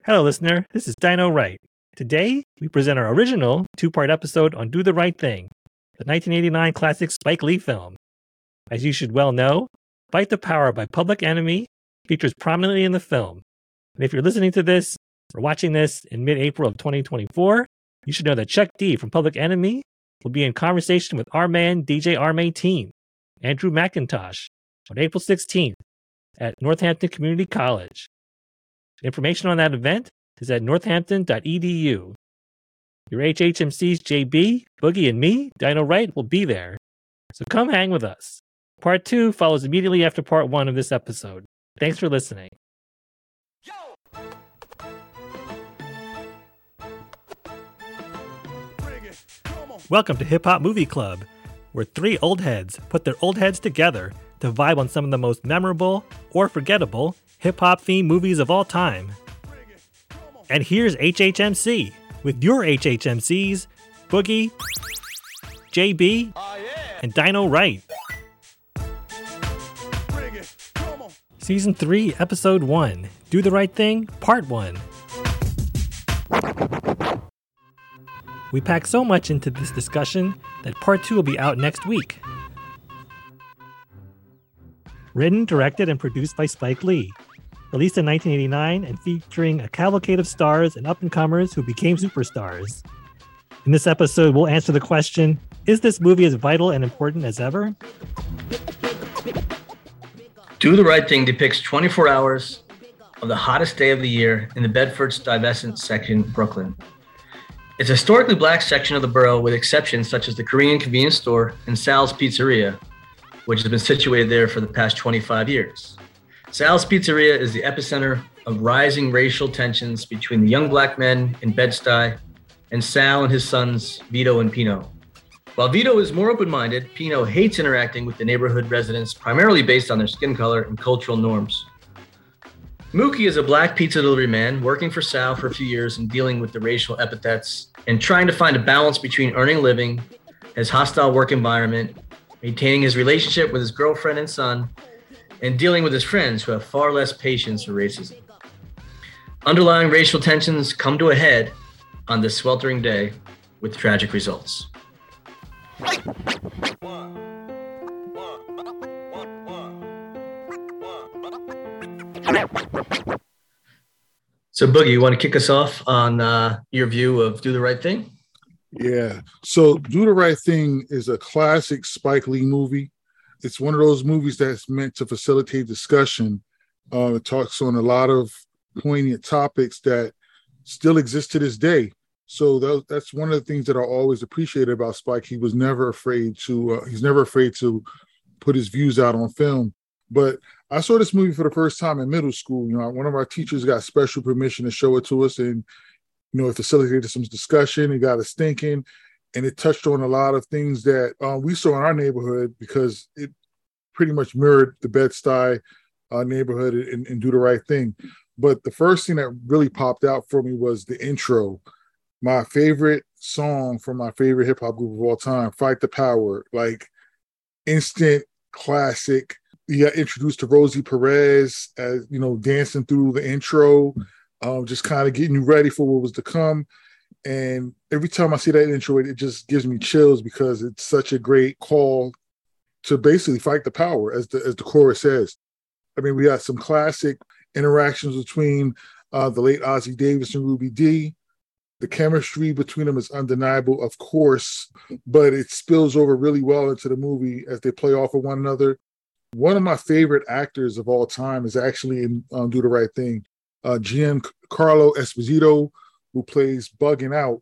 Hello, listener. This is Dino Right. Today, we present our original two-part episode on Do the Right Thing, the 1989 classic Spike Lee film. As you should well know, Fight the Power by Public Enemy features prominently in the film. And if you're listening to this or watching this in mid-April of 2024, you should know that Chuck D from Public Enemy will be in conversation with our man DJ R-Mateen, Andrew McIntosh, on April 16th at Northampton Community College. Information on that event is at northampton.edu. Your HHMC's JB, Boogie, and me, Dino Right, will be there. So come hang with us. Part 2 follows immediately after Part 1 of this episode. Thanks for listening. Welcome to Hip Hop Movie Club, where three old heads put their old heads together to vibe on some of the most memorable or forgettable hip-hop themed movies of all time. And here's HHMC with your HHMCs, Boogie, JB, and Dino Right. Season 3, Episode 1, Do the Right Thing, Part 1. We packed so much into this discussion that Part 2 will be out next week. Written, directed, and produced by Spike Lee. Released in 1989 and featuring a cavalcade of stars and up-and-comers who became superstars. In this episode, we'll answer the question, is this movie as vital and important as ever? Do the Right Thing depicts 24 hours of the hottest day of the year in the Bedford-Stuyvesant section, Brooklyn. It's a historically black section of the borough with exceptions such as the Korean convenience store and Sal's Pizzeria, which has been situated there for the past 25 years. Sal's Pizzeria is the epicenter of rising racial tensions between the young black men in Bed-Stuy and Sal and his sons, Vito and Pino. While Vito is more open-minded, Pino hates interacting with the neighborhood residents primarily based on their skin color and cultural norms. Mookie is a black pizza delivery man working for Sal for a few years and dealing with the racial epithets and trying to find a balance between earning a living, his hostile work environment, maintaining his relationship with his girlfriend and son, and dealing with his friends who have far less patience for racism. Underlying racial tensions come to a head on this sweltering day with tragic results. So, Boogie, you want to kick us off on your view of Do the Right Thing? Yeah. So Do the Right Thing is a classic Spike Lee movie. It's one of those movies that's meant to facilitate discussion. It talks on a lot of poignant topics that still exist to this day. So that's one of the things that I always appreciated about Spike. He was never afraid to, he's never afraid to put his views out on film. But I saw this movie for the first time in middle school. You know, one of our teachers got special permission to show it to us, and it facilitated some discussion. It got us thinking, and it touched on a lot of things that we saw in our neighborhood because it pretty much mirrored the Bed-Stuy neighborhood and Do the Right Thing. But the first thing that really popped out for me was the intro. My favorite song from my favorite hip hop group of all time, Fight the Power, like instant classic. You got introduced to Rosie Perez as, dancing through the intro, just kind of getting you ready for what was to come. And every time I see that intro, it just gives me chills because it's such a great call to basically fight the power, as the chorus says. I mean, we got some classic interactions between the late Ossie Davis and Ruby Dee. The chemistry between them is undeniable, of course, but it spills over really well into the movie as they play off of one another. One of my favorite actors of all time is actually in Do the Right Thing. Giancarlo Esposito, who plays Bugging Out.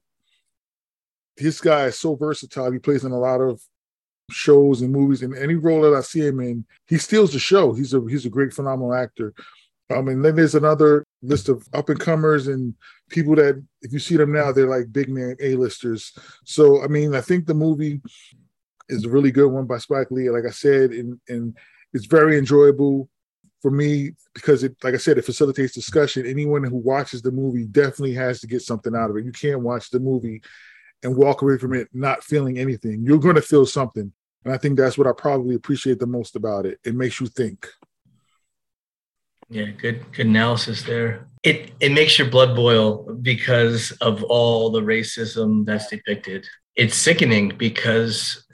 This guy is so versatile. He plays in a lot of shows and movies, and any role that I see him in, he steals the show. He's a great, phenomenal actor. And then there's another list of up-and-comers and people that, if you see them now, they're like big-name A-listers. So, I mean, I think the movie is a really good one by Spike Lee, like I said, and it's very enjoyable for me because, it facilitates discussion. Anyone who watches the movie definitely has to get something out of it. You can't watch the movie and walk away from it not feeling anything. You're going to feel something. And I think that's what I probably appreciate the most about it. It makes you think. Yeah, good analysis there. It makes your blood boil because of all the racism that's depicted. It's sickening because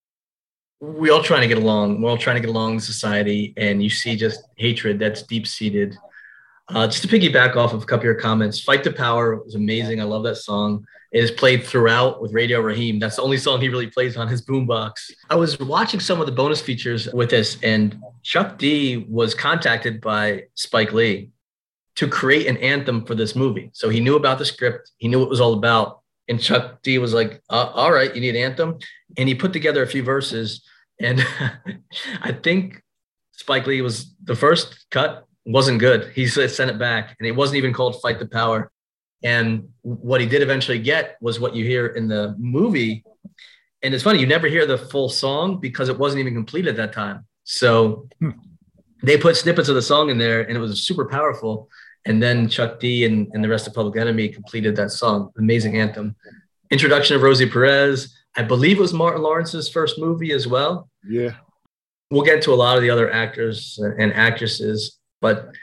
we all trying to get along. We're all trying to get along in society, and you see just hatred that's deep seated. Just to piggyback off of a couple of your comments, "Fight the Power" was amazing. I love that song. It is played throughout with Radio Raheem. That's the only song he really plays on his boombox. I was watching some of the bonus features with this, and Chuck D was contacted by Spike Lee to create an anthem for this movie. So he knew about the script. He knew what it was all about. And Chuck D was like, all right, you need an anthem. And he put together a few verses. And I think Spike Lee was the first cut wasn't good. He sent it back, and it wasn't even called "Fight the Power." And what he did eventually get was what you hear in the movie. And it's funny, you never hear the full song because it wasn't even complete at that time. So they put snippets of the song in there, and it was super powerful. And then Chuck D and the rest of Public Enemy completed that song. Amazing anthem. Introduction of Rosie Perez. I believe it was Martin Lawrence's first movie as well. Yeah. We'll get into a lot of the other actors and actresses, but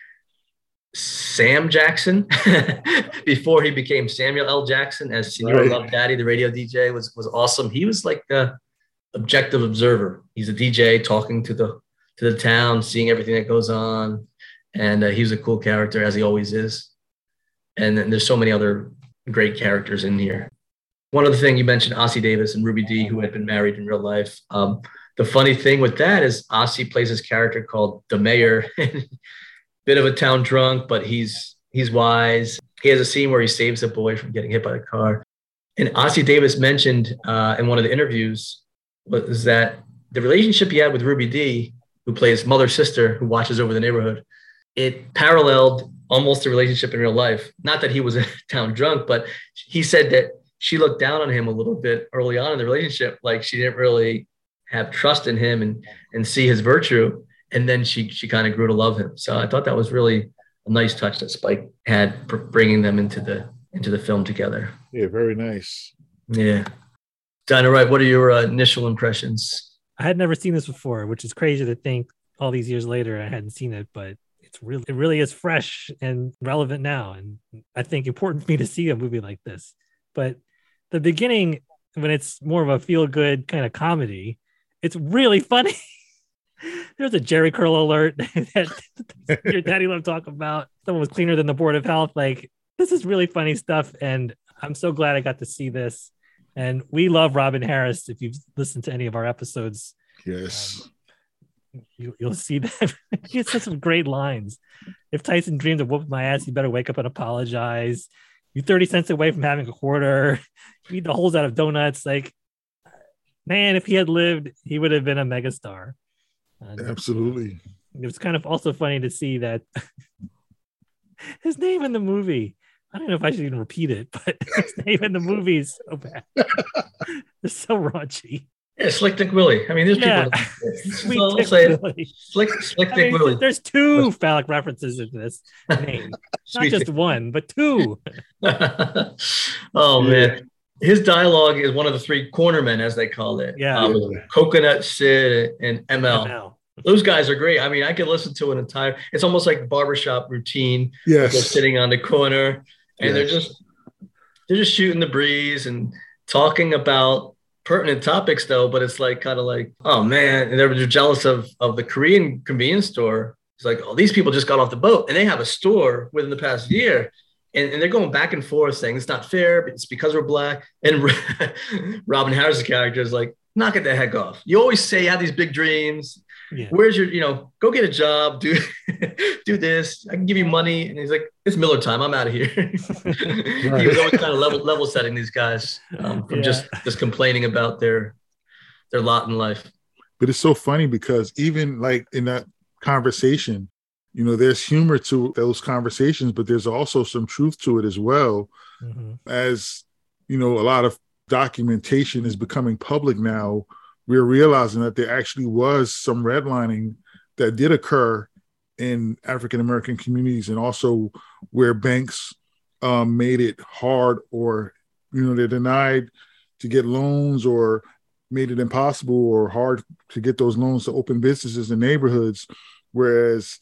Sam Jackson, before he became Samuel L. Jackson as Senor Love Daddy, the radio DJ, was awesome. He was like the objective observer. He's a DJ talking to the town, seeing everything that goes on. And he was a cool character, as he always is. And then there's so many other great characters in here. One other thing, you mentioned Ossie Davis and Ruby Dee, who had been married in real life. The funny thing with that is Ossie plays this character called the mayor. Bit of a town drunk, but he's wise. He has a scene where he saves a boy from getting hit by a car. And Ossie Davis mentioned in one of the interviews was that the relationship he had with Ruby Dee, who plays mother sister, who watches over the neighborhood, it paralleled almost the relationship in real life. Not that he was a town drunk, but he said that she looked down on him a little bit early on in the relationship. Like she didn't really have trust in him and see his virtue. And then she kind of grew to love him. So I thought that was really a nice touch that Spike had bringing them into the film together. Yeah, very nice. Yeah. Dinah Wright, what are your initial impressions? I had never seen this before, which is crazy to think all these years later I hadn't seen it, but it really is fresh and relevant now. And I think important for me to see a movie like this. But the beginning, when it's more of a feel-good kind of comedy, it's really funny. There's a Jerry curl alert that your daddy loved to talk about. Someone was cleaner than the Board of Health. Like, this is really funny stuff. And I'm so glad I got to see this. And we love Robin Harris. If you've listened to any of our episodes, yes, you'll see that he has some great lines. If Tyson dreams of whooping my ass, you better wake up and apologize. You're 30 cents away from having a quarter. You eat the holes out of donuts. Like, man, if he had lived, he would have been a megastar. Absolutely. It was kind of also funny to see that his name in the movie. I don't know if I should even repeat it, but his name in the movie is so bad. It's so raunchy. Yeah, Slick Dick Willie. I mean, there's people. Sweet Dick Willie. Slick Dick Willie. There's two phallic references in this name. Not just one, but two. Oh, man. His dialogue is one of the three cornermen, as they call it. Yeah. Coconut Sid and ML. Those guys are great. I mean, I could listen to an entire, it's almost like barbershop routine. Yes. They're sitting on the corner and they're just shooting the breeze and talking about pertinent topics though. But it's like, kind of like, oh man. And they're jealous of the Korean convenience store. It's like, oh, these people just got off the boat and they have a store within the past year. And they're going back and forth saying it's not fair, but it's because we're black. And Robin Harris' character is like, knock it the heck off. You always say you have these big dreams. Yeah. Where's your, go get a job, do this. I can give you money. And he's like, it's Miller time. I'm out of here. Right. He was always kind of level setting these guys from just complaining about their lot in life. But it's so funny because even like in that conversation, there's humor to those conversations, but there's also some truth to it as well. Mm-hmm. As, a lot of documentation is becoming public now, we're realizing that there actually was some redlining that did occur in African-American communities, and also where banks made it hard, or, they're denied to get loans, or made it impossible or hard to get those loans to open businesses in neighborhoods. Whereas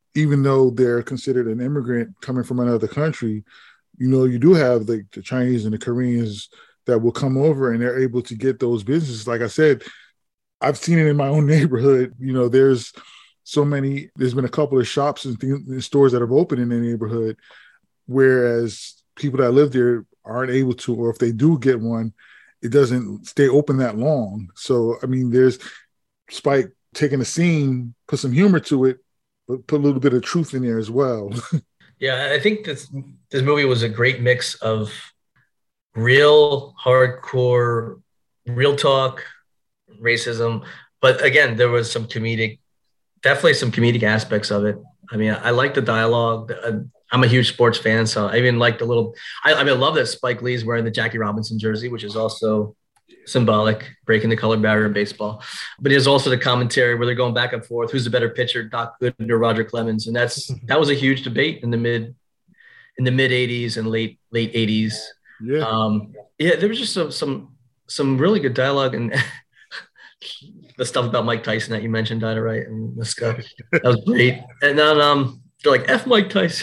even though they're considered an immigrant coming from another country, you do have the Chinese and the Koreans that will come over and they're able to get those businesses. Like I said, I've seen it in my own neighborhood. There's been a couple of shops and stores that have opened in the neighborhood, whereas people that live there aren't able to, or if they do get one, it doesn't stay open that long. So, I mean, there's Spike taking a scene, put some humor to it, but put a little bit of truth in there as well. Yeah, I think this movie was a great mix of real hardcore, real talk, racism, but again, there was definitely some comedic aspects of it. I mean, I like the dialogue. I'm a huge sports fan, so I even like I love that Spike Lee's wearing the Jackie Robinson jersey, which is also symbolic, breaking the color barrier in baseball. But there's also the commentary where they're going back and forth. Who's the better pitcher, Doc Gooden or Roger Clemens? And that was a huge debate in the mid 80s and late 80s. Yeah. There was just some really good dialogue, and the stuff about Mike Tyson that you mentioned, Dinah, right? And the stuff that was great. And then they're like, F Mike Tyson.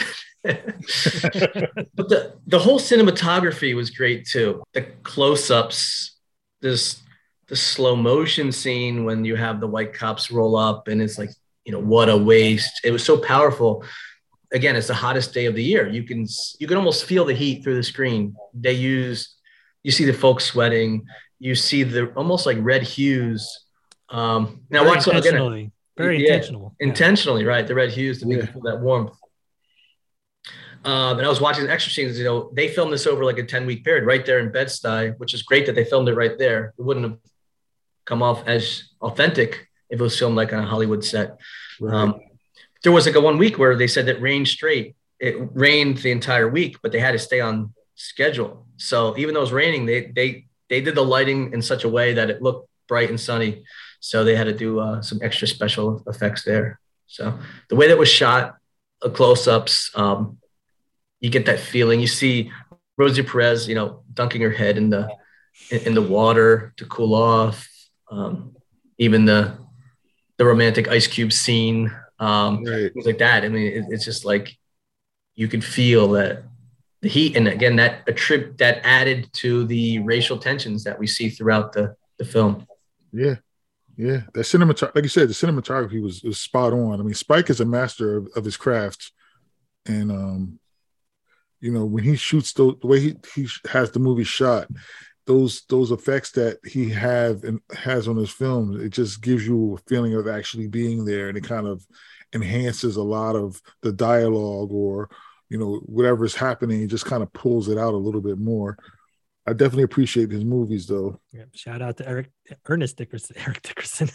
But the whole cinematography was great too. The close-ups, the slow motion scene when you have the white cops roll up, and it's like, what a waste. It was so powerful. Again, it's the hottest day of the year. You can almost feel the heat through the screen. You see the folks sweating. You see the almost like red hues. Now watch intentionally. Very intentionally, right? The red hues to make you feel that warmth. And I was watching extra scenes. They filmed this over like a 10-week period right there in Bed-Stuy, which is great that they filmed it right there. It wouldn't have come off as authentic if it was filmed like on a Hollywood set. Right. There was like a 1 week where they said that rained straight. It rained the entire week, but they had to stay on schedule. So even though it was raining, they did the lighting in such a way that it looked bright and sunny. So they had to do some extra special effects there. So the way that was shot, close-ups, you get that feeling. You see Rosie Perez, dunking her head in the water to cool off. Even the romantic Ice Cube scene, right. things like that. I mean, it's just like you could feel that the heat, and again that added to the racial tensions that we see throughout the film. Yeah. That cinematography, like you said, the cinematography was spot on. I mean, Spike is a master of his craft, and when he shoots the way he has the movie shot, those effects that he has on his film, it just gives you a feeling of actually being there, and it kind of enhances a lot of the dialogue or whatever's happening. It just kind of pulls it out a little bit more. I definitely appreciate his movies, though. Yeah, shout out to Ernest Dickerson. Eric Dickerson.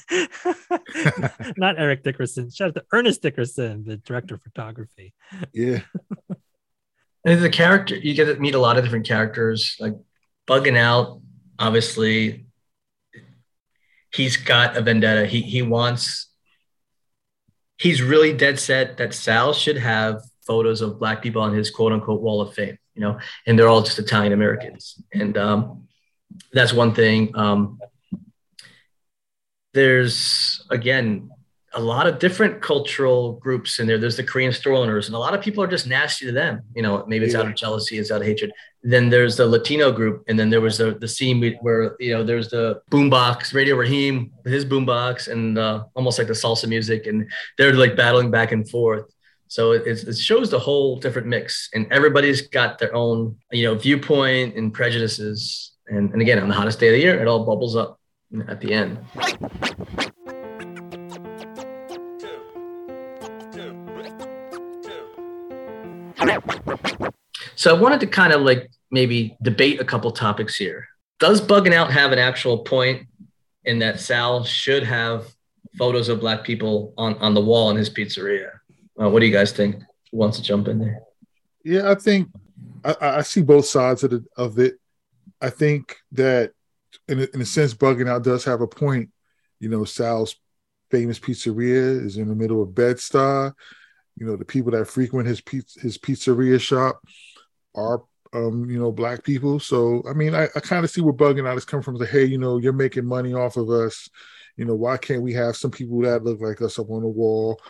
Not Eric Dickerson. Shout out to Ernest Dickerson, the director of photography. Yeah. And the character, you get to meet a lot of different characters, like Bugging Out. Obviously, he's got a vendetta. He's really dead set that Sal should have photos of Black people on his quote unquote wall of fame, and they're all just Italian Americans. And that's one thing. There's, again, a lot of different cultural groups in there. There's the Korean store owners, and a lot of people are just nasty to them. Maybe it's out of jealousy, it's out of hatred. Then there's the Latino group, and then there was the scene where there's the boombox, Radio Raheem, his boombox, and almost like the salsa music, and they're like battling back and forth. So it shows the whole different mix, and everybody's got their own viewpoint and prejudices. And again, on the hottest day of the year, it all bubbles up at the end. So I wanted to kind of like maybe debate a couple topics here. Does Bugging Out have an actual point in that Sal should have photos of Black people on the wall in his pizzeria? What do you guys think? Who wants to jump in there? Yeah, I think I see both sides of it. I think that in a sense, Bugging Out does have a point. Sal's famous pizzeria is in the middle of Bed-Stuy. The people that frequent his pizzeria shop are, Black people. So, I mean, I kind of see where Bugging Out is coming from. Like, hey, you're making money off of us. Why can't we have some people that look like us up on the wall?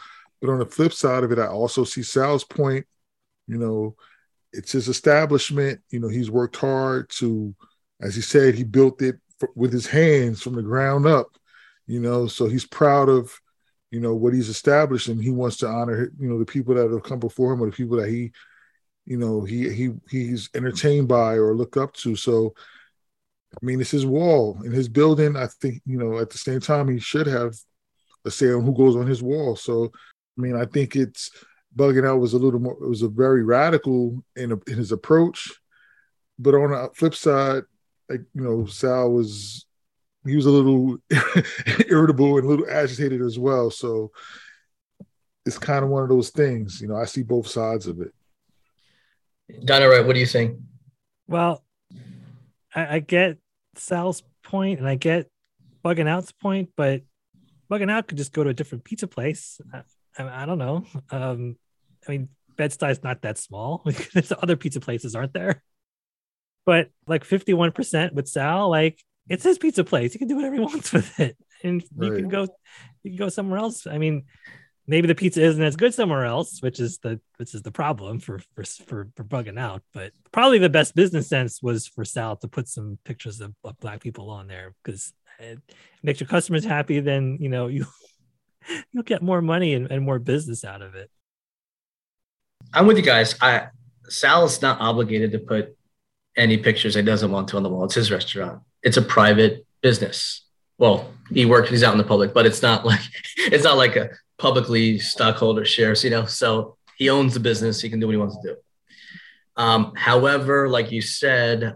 But on the flip side of it, I also see Sal's point. You know, it's his establishment. You know, he's worked hard to, as he said, he built it with his hands from the ground up. You know, so he's proud of, you know, what he's established, and he wants to honor, you know, the people that have come before him or the people that he, you know, he's entertained by or look up to. So, I mean, it's his wall and his building. I think, you know, at the same time, he should have a say on who goes on his wall. So, I mean, I think it's Bugging Out was a little more, it was a very radical in his approach. But on the flip side, like, you know, Sal was, he was a little irritable and a little agitated as well. So it's kind of one of those things, you know, I see both sides of it. Dino Wright, what do you think? Well, I get Sal's point and I get Bugging Out's point, but Bugging Out could just go to a different pizza place. I don't know. I mean, Bed-Stuy's not that small. There's other pizza places, aren't there? But like 51% with Sal, like, it's his pizza place. He can do whatever he wants with it, and Right. you can go somewhere else. I mean, maybe the pizza isn't as good somewhere else, which is the problem for Bugging Out. But probably the best business sense was for Sal to put some pictures of Black people on there, because it makes your customers happy. Then, you know, you'll get more money and more business out of it. I'm with you guys. Sal is not obligated to put any pictures he doesn't want to on the wall. It's his restaurant. It's a private business. Well, he's out in the public, but it's not like a publicly stockholder shares, you know, so he owns the business. He can do what he wants to do. However, like you said,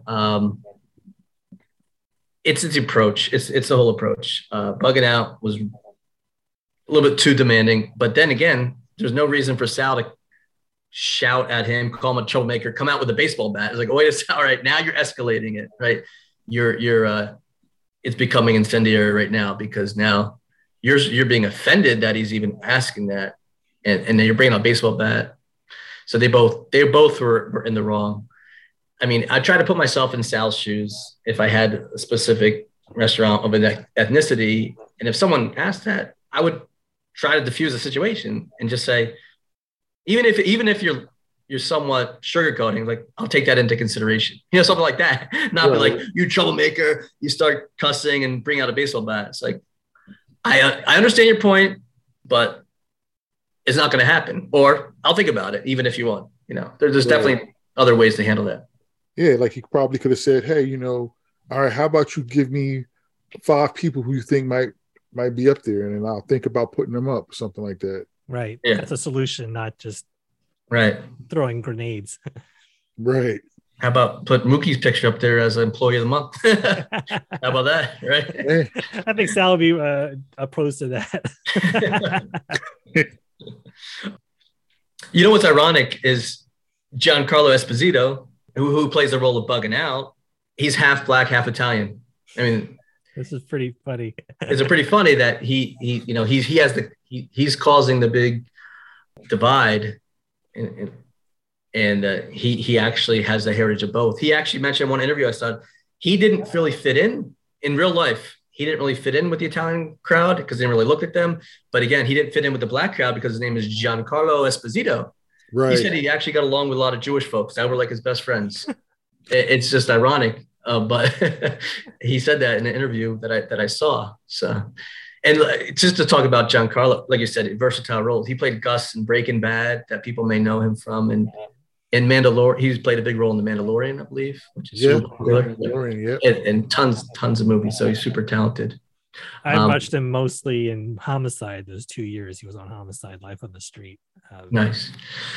it's its approach. It's the whole approach. Bugging Out was a little bit too demanding, but then again, there's no reason for Sal to shout at him, call him a troublemaker, come out with a baseball bat. It's like, oh, wait a second, all right, now you're escalating it, right? It's becoming incendiary right now, because now you're being offended that he's even asking that, and then you're bringing a baseball bat. So they both were in the wrong. I mean, I try to put myself in Sal's shoes if I had a specific restaurant of an ethnicity, and if someone asked that, I would try to diffuse the situation and just say, even if you're somewhat sugarcoating, like, I'll take that into consideration, you know, something like that. Not be like, you troublemaker, you start cussing and bring out a baseball bat. It's like, I understand your point, but it's not going to happen. Or I'll think about it, even if you want. You know, there's definitely other ways to handle that. Yeah, like he probably could have said, hey, you know, all right, how about you give me 5 people who you think might be up there, and then I'll think about putting them up, something like that. Right. Yeah. That's a solution, not just Right. throwing grenades. Right. How about put Mookie's picture up there as an employee of the month? How about that? Right. Hey, I think Sal will be opposed to that. You know what's ironic is Giancarlo Esposito, who plays the role of Bugging Out. He's half Black, half Italian. I mean, This is pretty funny. it's pretty funny that he's causing the big divide, and he actually has the heritage of both. He actually mentioned in one interview I saw, he didn't really fit in real life. He didn't really fit in with the Italian crowd because they didn't really look at them. But again, he didn't fit in with the Black crowd because his name is Giancarlo Esposito. right. He said he actually got along with a lot of Jewish folks that were like his best friends. It's just ironic, but he said that in an interview that I saw. So, and just to talk about Giancarlo, like you said, versatile roles. He played Gus in Breaking Bad, that people may know him from, and in Mandalorian, he's played a big role in The Mandalorian, I believe, which is super popular. And tons of movies. So he's super talented. I watched him mostly in Homicide. Those 2 years he was on Homicide, Life on the Street. Nice.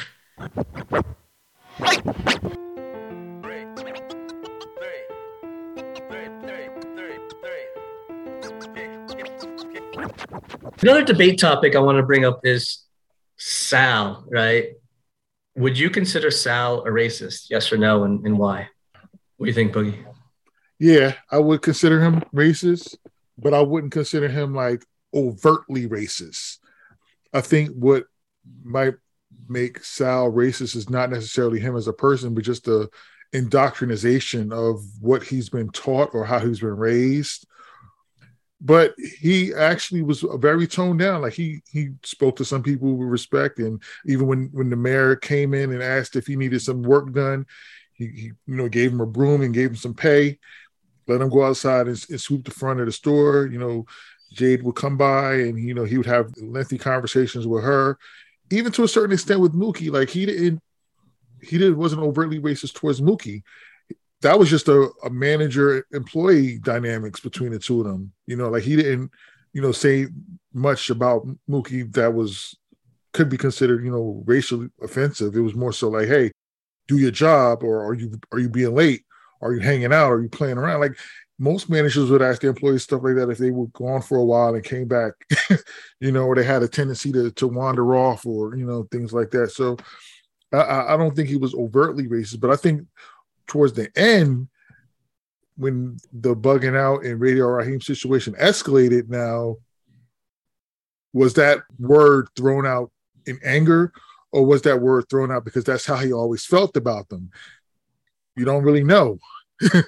Another debate topic I want to bring up is Sal, right? Would you consider Sal a racist? Yes or no, and why? What do you think, Boogie? Yeah, I would consider him racist, but I wouldn't consider him like overtly racist. I think what might make Sal racist is not necessarily him as a person, but just the indoctrination of what he's been taught or how he's been raised. but he actually was very toned down. Like he spoke to some people with respect, and even when the mayor came in and asked if he needed some work done, he gave him a broom and gave him some pay, let him go outside and sweep the front of the store. Jade would come by, and he would have lengthy conversations with her, even to a certain extent with Mookie. Like he wasn't overtly racist towards Mookie. That was just a manager-employee dynamics between the two of them. Like he didn't, say much about Mookie that could be considered, racially offensive. It was more so like, hey, do your job, or are you being late? Are you hanging out? Are you playing around? Like most managers would ask their employees stuff like that if they were gone for a while and came back, or they had a tendency to wander off, or things like that. So I don't think he was overtly racist, but I think towards the end, when the bugging out and Radio Raheem situation escalated, now was that word thrown out in anger, or was that word thrown out because that's how he always felt about them? You don't really know. So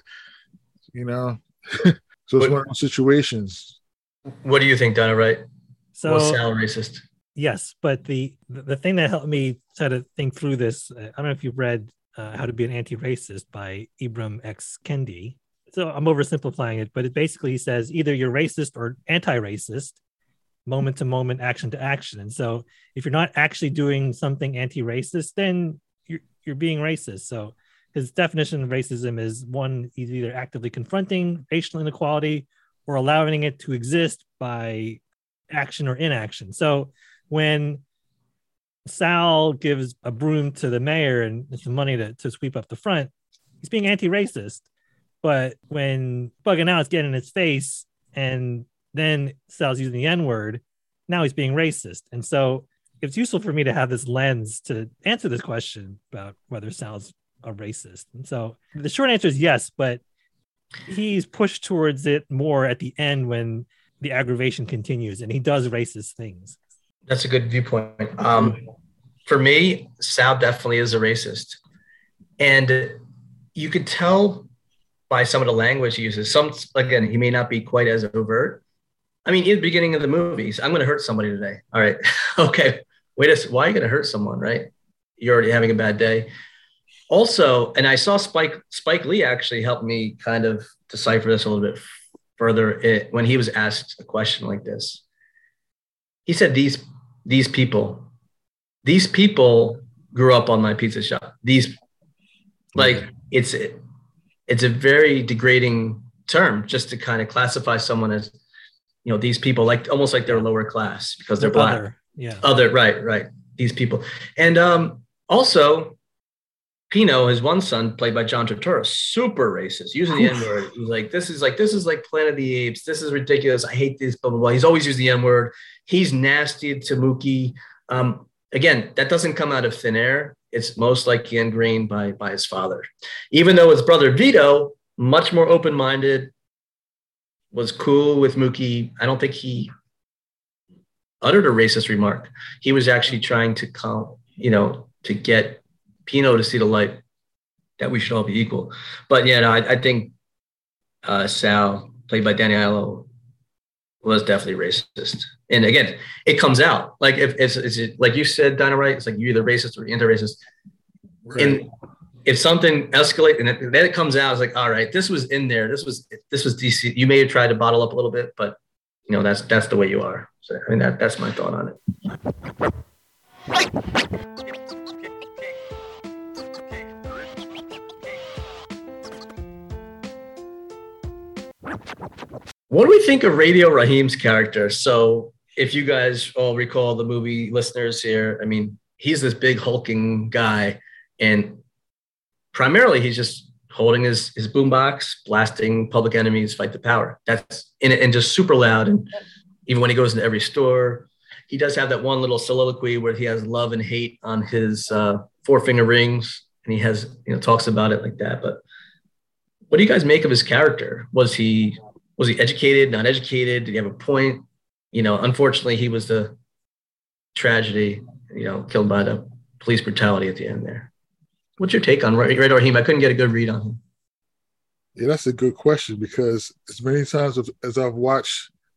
it's one of those situations. What do you think, Donna? Right? So was Sal racist? Yes, but the thing that helped me try to think through this, I don't know if you've read How to Be an Anti-Racist by Ibram X. Kendi. So I'm oversimplifying it, but it basically says either you're racist or anti-racist, moment to moment, action to action. And so if you're not actually doing something anti-racist, then you're being racist. So his definition of racism is one, he's either actively confronting racial inequality or allowing it to exist by action or inaction. So when Sal gives a broom to the mayor and some money to sweep up the front, he's being anti-racist. But when bugging out is getting in his face and then Sal's using the N-word, now he's being racist. And so it's useful for me to have this lens to answer this question about whether Sal's a racist. And so the short answer is yes, but he's pushed towards it more at the end when the aggravation continues and he does racist things. That's a good viewpoint. For me, Sal definitely is a racist. And you could tell by some of the language he uses. Again, he may not be quite as overt. I mean, in the beginning of the movies, I'm going to hurt somebody today. All right. Okay. Why are you going to hurt someone, right? You're already having a bad day. Also, and I saw Spike Lee actually help me kind of decipher this a little bit further when he was asked a question like this. He said, these people grew up on my pizza shop. It's a very degrading term just to kind of classify someone as, these people, like almost like they're lower class because they're black. Right. These people. And also, Pino, his one son, played by John Turturro, super racist, using the N-word. He's like, this is like Planet of the Apes. This is ridiculous. I hate this, blah, blah, blah. He's always used the N-word. He's nasty to Mookie. Again, that doesn't come out of thin air. It's most likely ingrained by his father. Even though his brother Vito, much more open-minded, was cool with Mookie. I don't think he uttered a racist remark. He was actually trying to to get Pino to see the light that we should all be equal. But I think Sal, played by Danny Aiello, was definitely racist. And again, it comes out like if it's like you said, Dinah, right? It's like you're either racist or anti-racist. Right. And if something escalates and then it comes out, it's like, all right, this was in there. This was DC. You may have tried to bottle up a little bit, but that's the way you are. So I mean that's my thought on it. What do we think of Radio Raheem's character? So if you guys all recall the movie, listeners here, I mean, he's this big hulking guy, and primarily he's just holding his boombox, blasting Public Enemy's Fight the Power. That's in it, and just super loud. And even when he goes into every store, he does have that one little soliloquy where he has love and hate on his 4-finger rings, and he has talks about it like that. But what do you guys make of his character? Was he educated, not educated? Did he have a point? Unfortunately, he was the tragedy, killed by the police brutality at the end there. What's your take on Radio Raheem? I couldn't get a good read on him. Yeah, that's a good question, because as many times as I've watched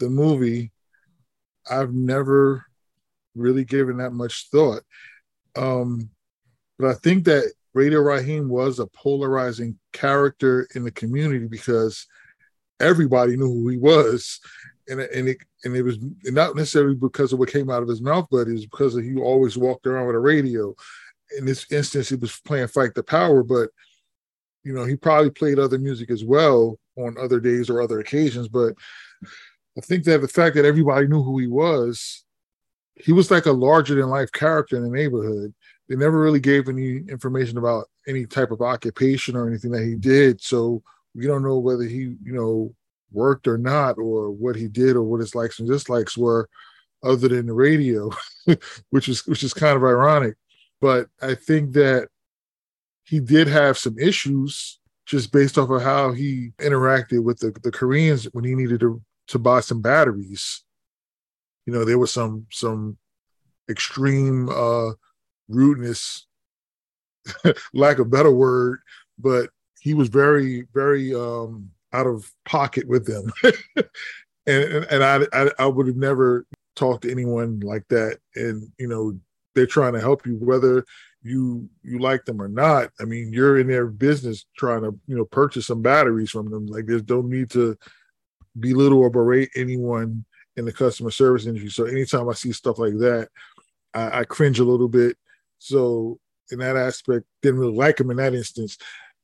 the movie, I've never really given that much thought. But I think that Radio Raheem was a polarizing character in the community because everybody knew who he was. And it was not necessarily because of what came out of his mouth, but it was because he always walked around with a radio. In this instance, he was playing Fight the Power, but he probably played other music as well on other days or other occasions. But I think that the fact that everybody knew who he was like a larger than life character in the neighborhood. They never really gave any information about any type of occupation or anything that he did. So we don't know whether he, worked or not, or what he did, or what his likes and dislikes were, other than the radio, which is kind of ironic. But I think that he did have some issues just based off of how he interacted with the Koreans when he needed to buy some batteries. There was some extreme rudeness, lack of better word, but he was very, very out of pocket with them. and I would have never talked to anyone like that. And, they're trying to help you, whether you like them or not. I mean, you're in their business trying to, purchase some batteries from them. Like, there's no need to belittle or berate anyone in the customer service industry. So anytime I see stuff like that, I cringe a little bit. So in that aspect, didn't really like him in that instance.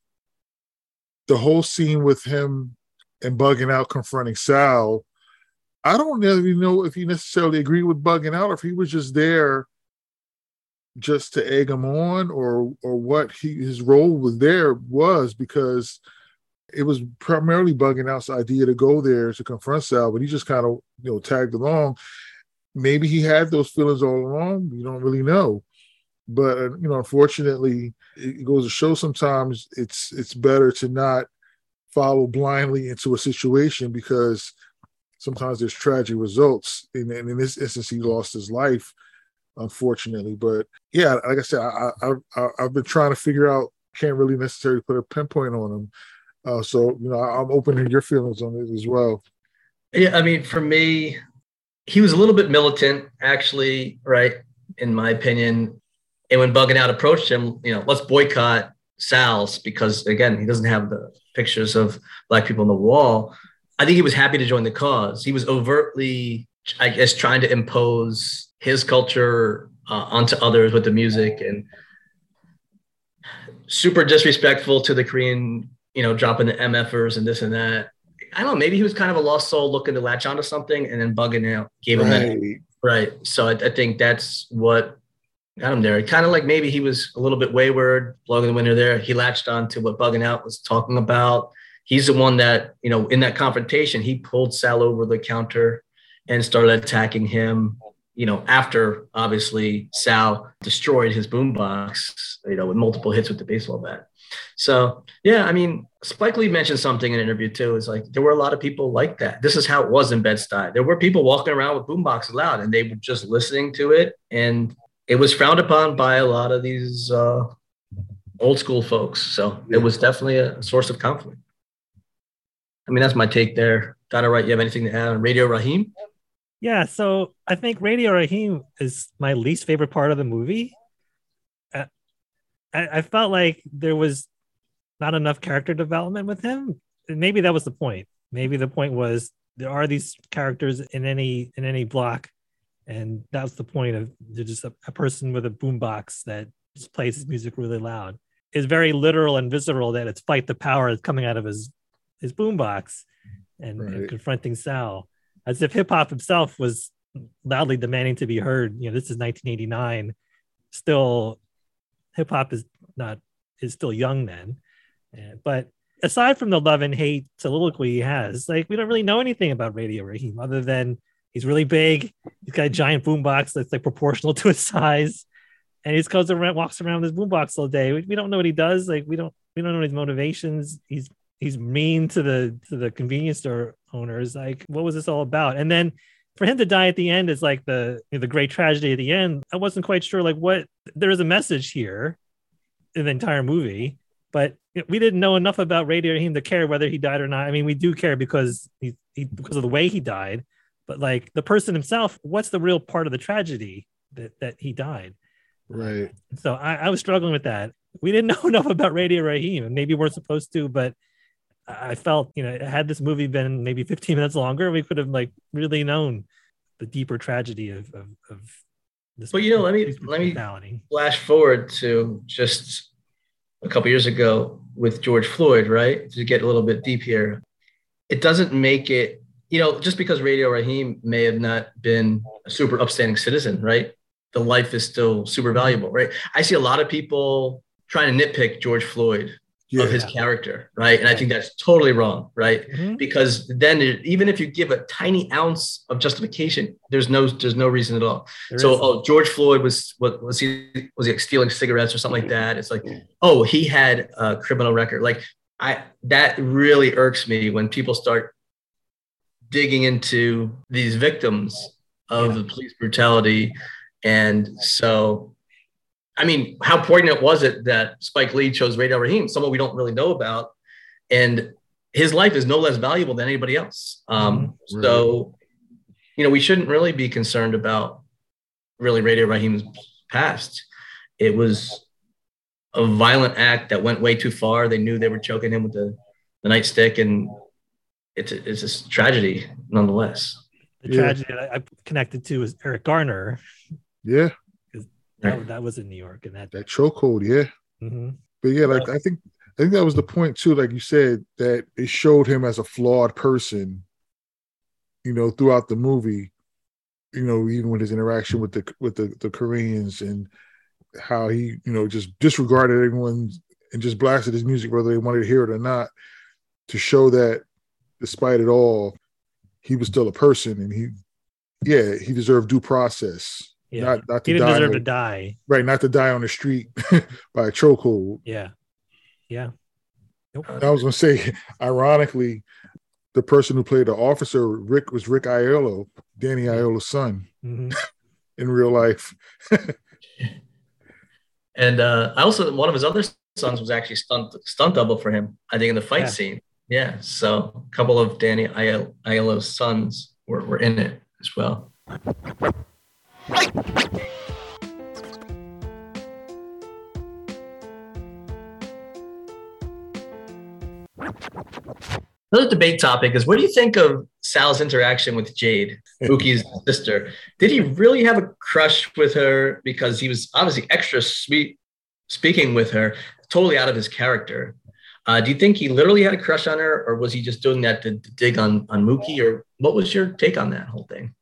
The whole scene with him and Bugging Out confronting Sal, I don't really know if he necessarily agreed with Bugging Out, or if he was just there just to egg him on, or what his role was, because it was primarily Bugging Out's idea to go there to confront Sal, but he just kind of tagged along. Maybe he had those feelings all along. You don't really know. But unfortunately, it goes to show sometimes it's better to not follow blindly into a situation, because sometimes there's tragic results. And in this instance, he lost his life, unfortunately. But yeah, like I said, I've been trying to figure out. Can't really necessarily put a pinpoint on him. So I'm open to your feelings on it as well. Yeah, I mean, for me, he was a little bit militant, actually, right? In my opinion. And when Bugging Out approached him, let's boycott Sal's, because again, he doesn't have the pictures of Black people on the wall. I think he was happy to join the cause. He was overtly, I guess, trying to impose his culture onto others with the music, and super disrespectful to the Korean, dropping the MFers and this and that. I don't know, maybe he was kind of a lost soul looking to latch onto something, and then Bugging Out gave him that. Right. So I think that's what got him there. Kind of like maybe he was a little bit wayward, blowing the winter there. He latched on to what Bugging Out was talking about. He's the one that, in that confrontation, he pulled Sal over the counter and started attacking him, after obviously Sal destroyed his boombox, with multiple hits with the baseball bat. So, yeah, I mean, Spike Lee mentioned something in an interview too. It's like, there were a lot of people like that. This is how it was in Bed-Stuy. There were people walking around with boomboxes loud, and they were just listening to it. And it was frowned upon by a lot of these old school folks. So it was definitely a source of conflict. I mean, that's my take there. Got it right. You have anything to add on Radio Raheem? Yeah, so I think Radio Raheem is my least favorite part of the movie. I felt like there was not enough character development with him. Maybe that was the point. Maybe the point was there are these characters in any block, and that's the point of just a person with a boombox that just plays his music really loud. It's very literal and visceral that it's Fight the Power that's coming out of his boombox and confronting Sal, as if hip hop himself was loudly demanding to be heard. This is 1989. Still, hip hop is still young then. But aside from the love and hate soliloquy he has, like, we don't really know anything about Radio Raheem other than he's really big. He's got a giant boombox that's like proportional to his size, and he just goes around, walks around with his boombox all day. We don't know what he does. Like, we don't know his motivations. He's mean to the convenience store owners. Like, what was this all about? And then for him to die at the end is like the great tragedy at the end. I wasn't quite sure, like, what there is a message here in the entire movie, but we didn't know enough about Radio Raheem to care whether he died or not. I mean, we do care because because of the way he died, but like the person himself, what's the real part of the tragedy that he died? Right. So I was struggling with that. We didn't know enough about Radio Raheem, and maybe we're supposed to, but I felt, had this movie been maybe 15 minutes longer, we could have like really known the deeper tragedy of this. But let me flash forward to just a couple years ago with George Floyd, right? To get a little bit deep here, it doesn't make it, just because Radio Raheem may have not been a super upstanding citizen, right? The life is still super valuable, right? I see a lot of people trying to nitpick George Floyd of his character, right? And I think that's totally wrong, right? Mm-hmm. Because then even if you give a tiny ounce of justification, there's no reason at all. George Floyd was he stealing cigarettes or something like that? It's like, he had a criminal record. Like that really irks me when people start digging into these victims of the police brutality. And so, I mean, how poignant was it that Spike Lee chose Radio Raheem, someone we don't really know about, and his life is no less valuable than anybody else. So, we shouldn't really be concerned about really Radio Raheem's past. It was a violent act that went way too far. They knew they were choking him with the nightstick, and it's a tragedy nonetheless. The tragedy that I connected to is Eric Garner. Yeah. That was in New York, and that chokehold, But like I think that was the point too. Like you said, that it showed him as a flawed person, throughout the movie. Even with his interaction with the Koreans and how he, just disregarded everyone and just blasted his music whether they wanted to hear it or not, to show that despite it all, he was still a person, and he deserved due process. Yeah, not to he didn't die, deserve to die. Right, not to die on the street by a chokehold. Yeah. Nope. I was going to say, ironically, the person who played the officer, Rick Aiello, Danny Aiello's son, in real life. And also, one of his other sons was actually stunt double for him, I think, in the fight scene. Yeah, so a couple of Danny Aiello's sons were in it as well. Another debate topic is, what do you think of Sal's interaction with Jade, Mookie's sister? Did he really have a crush with her? Because he was obviously extra sweet speaking with her, totally out of his character. Do you think he literally had a crush on her, or was he just doing that to dig on Mookie? Or what was your take on that whole thing?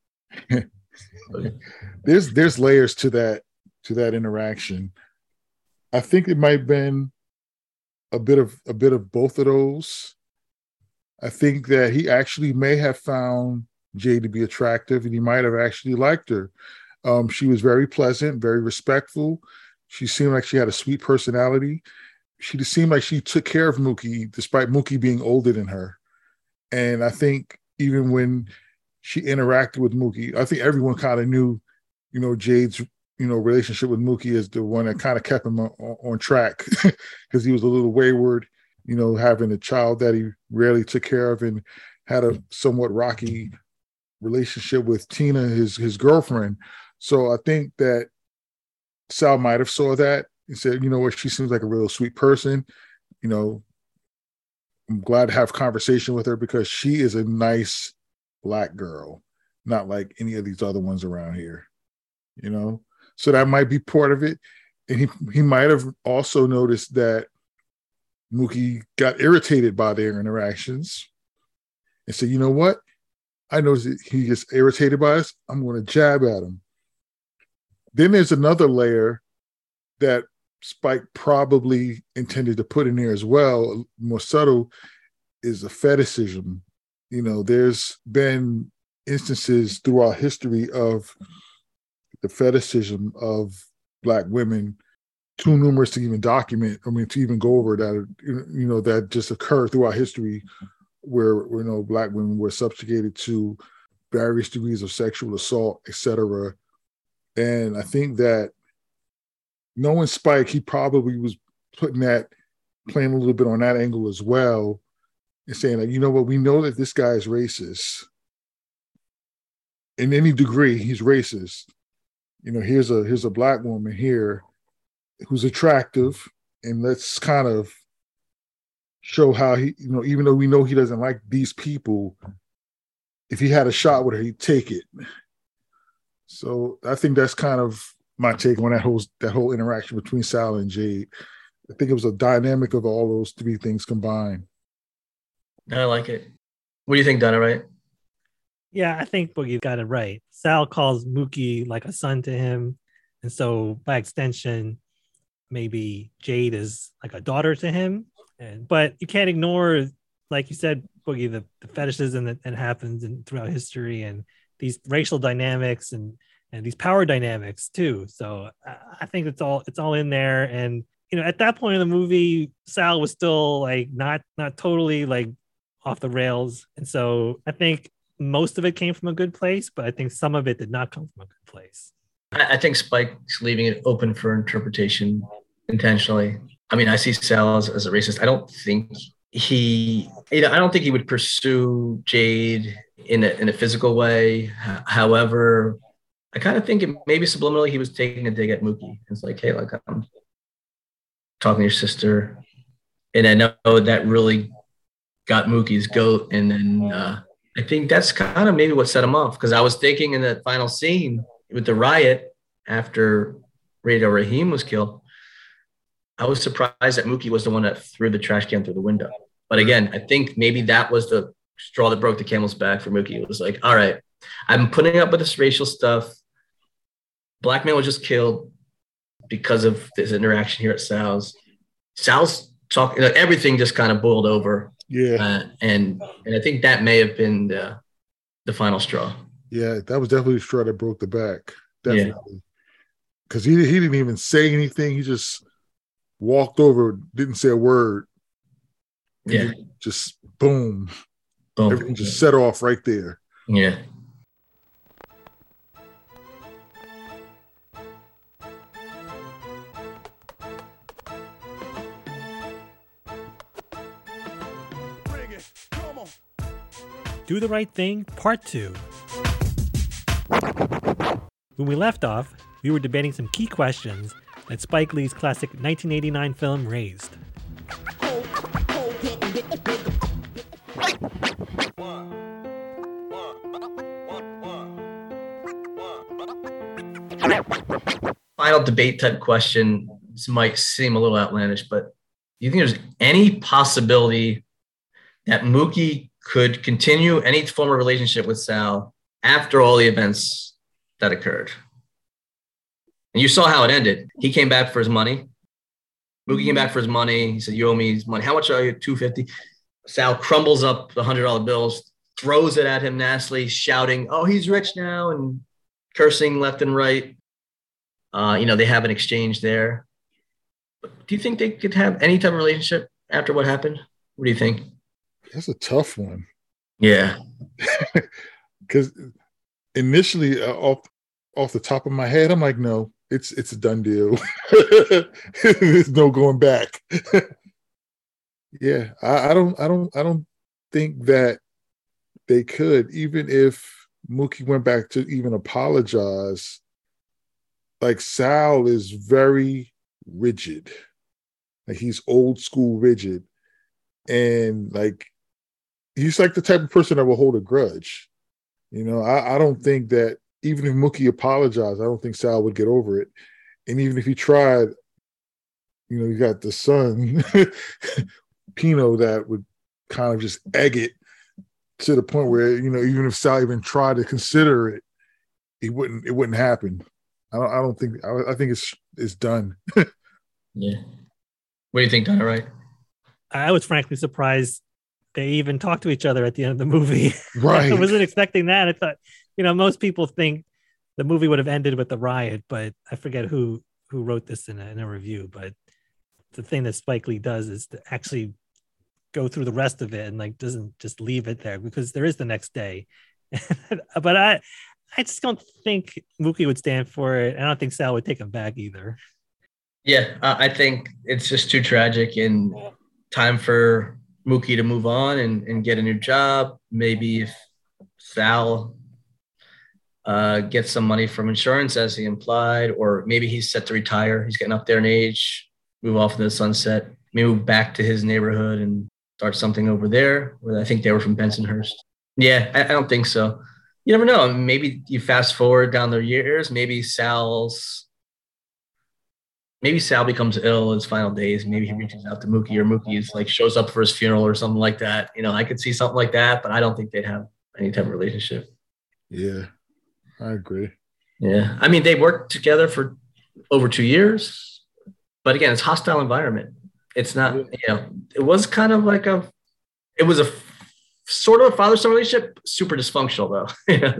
There's layers to that interaction. I think it might have been a bit of both of those. I think that he actually may have found Jade to be attractive, and he might have actually liked her. She was very pleasant, very respectful. She seemed like she had a sweet personality. She just seemed like she took care of Mookie, despite Mookie being older than her. And I think even when she interacted with Mookie, I think everyone kind of knew, Jade's, relationship with Mookie is the one that kind of kept him on track, because he was a little wayward, having a child that he rarely took care of, and had a somewhat rocky relationship with Tina, his girlfriend. So I think that Sal might have saw that and said, you know what, she seems like a real sweet person. I'm glad to have conversation with her because she is a nice Black girl, not like any of these other ones around here, So that might be part of it. And he might have also noticed that Mookie got irritated by their interactions and said, you know what? I noticed that he gets irritated by us. I'm going to jab at him. Then there's another layer that Spike probably intended to put in there as well, more subtle, is the fetishism. There's been instances throughout history of the fetishism of Black women, too numerous to even document. To even go over that, that just occurred throughout history, where Black women were subjugated to various degrees of sexual assault, etc. And I think that knowing Spike, he probably was playing a little bit on that angle as well, and saying, like, you know what, we know that this guy is racist. in any degree, he's racist. You know, here's a black woman here who's attractive, and let's kind of show how he, you know, even though we know he doesn't like these people, if he had a shot with her, he'd take it. So I think that's kind of my take on that whole interaction between Sal and Jade. I think it was a dynamic of all those three things combined. I like it. What do you think, Donna, right? Yeah, I think Boogie got it right. Sal calls Mookie like a son to him. And so by extension, maybe Jade is like a daughter to him. But you can't ignore, like you said, Boogie, the fetishism that happens throughout history and these racial dynamics and these power dynamics too. So I think it's all in there. And you know, at that point in the movie, Sal was still like not totally like off the rails. And so I think most of it came from a good place, but I think some of it did not come from a good place. I think Spike's leaving it open for interpretation intentionally. I mean, I see Sal as a racist. I don't think he would pursue Jade in a physical way. However, I kind of think maybe subliminally he was taking a dig at Mookie. It's like, hey, like I'm talking to your sister, and I know that really got Mookie's goat. And then I think that's kind of maybe what set him off, because I was thinking in that final scene with the riot after Radio Raheem was killed, I was surprised that Mookie was the one that threw the trash can through the window. But again, I think maybe that was the straw that broke the camel's back for Mookie. It was like, all right, I'm putting up with this racial stuff. Black man was just killed because of this interaction here at Sal's. Sal's talking, everything just kind of boiled over. Yeah. And I think that may have been the final straw. Yeah, that was definitely the straw that broke the back. Definitely. Because he didn't even say anything. He just walked over, didn't say a word. Yeah. Just boom. Everything just set off right there. Yeah. Do the Right Thing, Part 2. When we left off, we were debating some key questions that Spike Lee's classic 1989 film raised. Final debate type question. This might seem a little outlandish, but do you think there's any possibility that Mookie could continue any form of relationship with Sal after all the events that occurred? And you saw how it ended. He came back for his money. Mookie came back for his money. He said, you owe me his money. How much are you? $250. Sal crumbles up the $100 bills, throws it at him nastily, shouting, oh, he's rich now, and cursing left and right. They have an exchange there. But do you think they could have any type of relationship after what happened? What do you think? That's a tough one. Yeah. Because initially, off the top of my head, I'm like, no, it's a done deal. There's no going back. Yeah, I don't think that they could, even if Mookie went back to even apologize. Like, Sal is very rigid. Like, he's old school rigid. And like, he's like the type of person that will hold a grudge. I don't think that even if Mookie apologized, I don't think Sal would get over it. And even if he tried, you got the son, Pino, that would kind of just egg it to the point where, even if Sal even tried to consider it, it wouldn't happen. I think it's done. Yeah. What do you think, Donna, right? I was frankly surprised they even talked to each other at the end of the movie. Right. I wasn't expecting that. I thought, most people think the movie would have ended with the riot, but I forget who wrote this in a review. But the thing that Spike Lee does is to actually go through the rest of it and like doesn't just leave it there, because there is the next day. But I just don't think Mookie would stand for it. I don't think Sal would take him back either. Yeah, I think it's just too tragic, and time for Mookie to move on and get a new job. Maybe if Sal get some money from insurance, as he implied, or maybe he's set to retire. He's getting up there in age, move off into the sunset, maybe move back to his neighborhood and start something over there. Where I think they were from Bensonhurst. Yeah, I don't think so. You never know. Maybe you fast forward down the years. Maybe Sal becomes ill in his final days. Maybe he reaches out to Mookie, or Mookie is like shows up for his funeral or something like that. I could see something like that, but I don't think they'd have any type of relationship. Yeah, I agree. Yeah. I mean, they worked together for over 2 years, but again, it's a hostile environment. It's not, it was kind of like it was a sort of a father-son relationship, super dysfunctional though.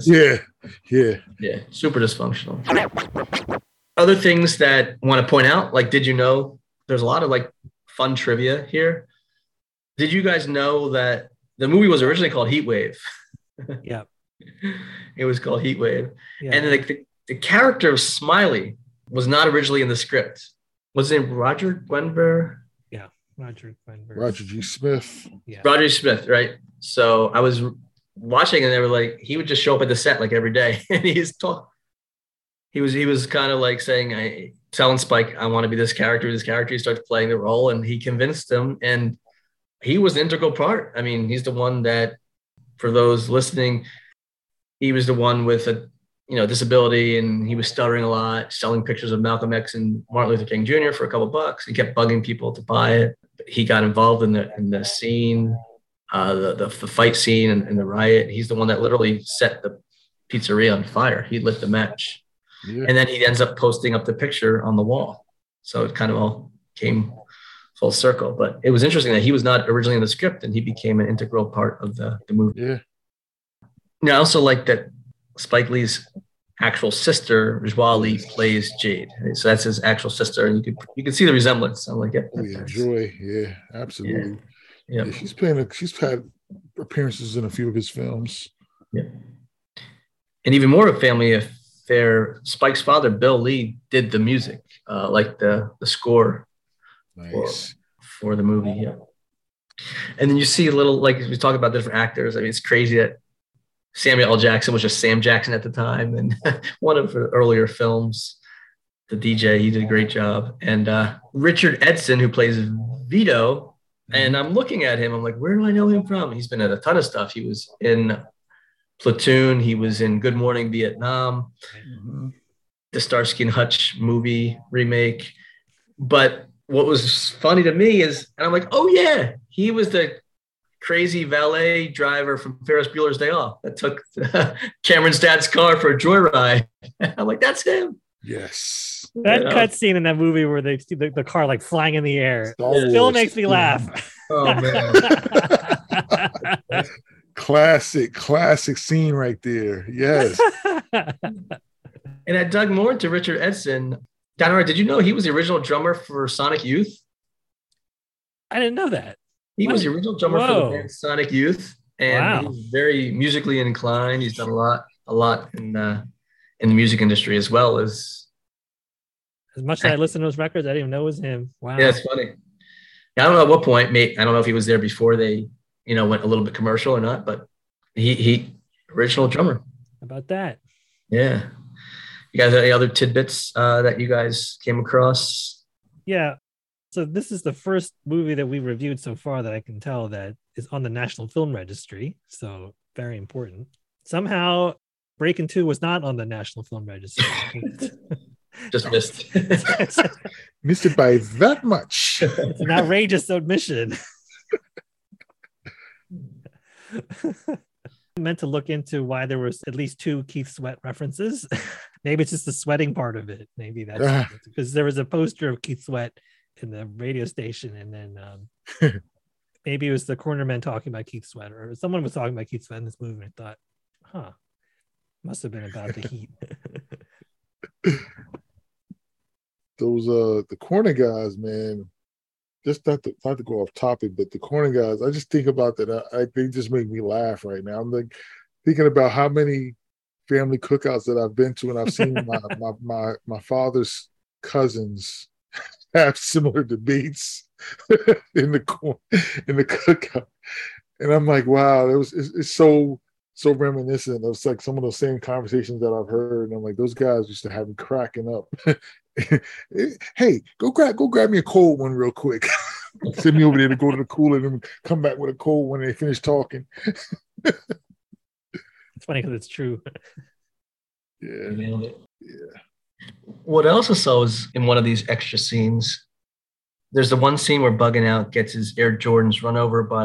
Yeah. Super dysfunctional. Other things that I want to point out, like, did you know there's a lot of like fun trivia here? Did you guys know that the movie was originally called Heat Wave? Yeah. It was called Heat Wave. Yeah. And the character of Smiley was not originally in the script. Was it Roger Gwenver? Yeah, Roger Gwenver. Roger G. Smith. Yeah. Roger Smith, right? So I was watching, and they were like, he would just show up at the set like every day, and he was kind of like saying, telling Spike, I want to be this character. He starts playing the role, and he convinced him, and he was an integral part. I mean, he's the one that, for those listening, he was the one with a disability, and he was stuttering a lot, selling pictures of Malcolm X and Martin Luther King Jr. for a couple bucks. He kept bugging people to buy it. He got involved in the scene, the fight scene and the riot. He's the one that literally set the pizzeria on fire. He lit the match. Yeah. And then he ends up posting up the picture on the wall. So it kind of all came full circle. But it was interesting that he was not originally in the script, and he became an integral part of the movie. Yeah. I also like that Spike Lee's actual sister, Rajwa Lee, plays Jade. So that's his actual sister, and you can see the resemblance. I'm like, yeah, Joy. Yeah, absolutely. Yeah. She's had appearances in a few of his films. Yeah. And even more of a family affair, Spike's father, Bill Lee, did the music, like the score. Nice. For the movie. Yeah. And then you see a little, like, we talk about different actors. I mean, it's crazy that Samuel L. Jackson was just Sam Jackson at the time, and one of the earlier films, the DJ, he did a great job. And Richard Edson, who plays Vito, and I'm looking at him, I'm like, where do I know him from? He's been in a ton of stuff. He was in Platoon, he was in Good Morning Vietnam, the Starsky and Hutch movie remake. But what was funny to me is, and I'm like, oh yeah, he was the crazy valet driver from Ferris Bueller's Day Off that took Cameron's dad's car for a joyride. I'm like, that's him. Yes. That cut scene in that movie where they see the car like flying in the air still makes me laugh. Oh man. Classic scene right there. Yes. And I dug more into Richard Edson. Donora, did you know he was the original drummer for Sonic Youth? I didn't know that. He was the original drummer for the band Sonic Youth, and he's very musically inclined. He's done a lot in the music industry, as well as much as I listen to those records, I didn't even know it was him. Wow. Yeah, it's funny. I don't know at what point. I don't know if he was there before they, went a little bit commercial or not, but he original drummer. How about that? Yeah. You guys have any other tidbits that you guys came across? Yeah. So this is the first movie that we reviewed so far that I can tell that is on the National Film Registry. So very important. Somehow Breakin' 2 was not on the National Film Registry. Just missed. Missed it by that much. It's an outrageous omission. I meant to look into why there was at least 2 Keith Sweat references. Maybe it's just the sweating part of it. Maybe that's because there was a poster of Keith Sweat in the radio station, and then maybe it was the cornermen talking about Keith Sweat, or someone was talking about Keith Sweat in this movie, and I thought, must have been about the heat. Those the corner guys, man, just not to go off topic, but the corner guys, I just think about that. They just make me laugh right now. I'm like thinking about how many family cookouts that I've been to, and I've seen my father's cousins have similar debates in the cookout, and I'm like, wow, it's so so reminiscent of like some of those same conversations that I've heard. And I'm like, those guys used to have me cracking up. Hey, go grab me a cold one real quick. Send me over there to go to the cooler and come back with a cold when they finish talking. It's funny because it's true. Yeah. Nailed it. Yeah. What else I saw was in one of these extra scenes. There's the one scene where Bugging Out gets his Air Jordans run over by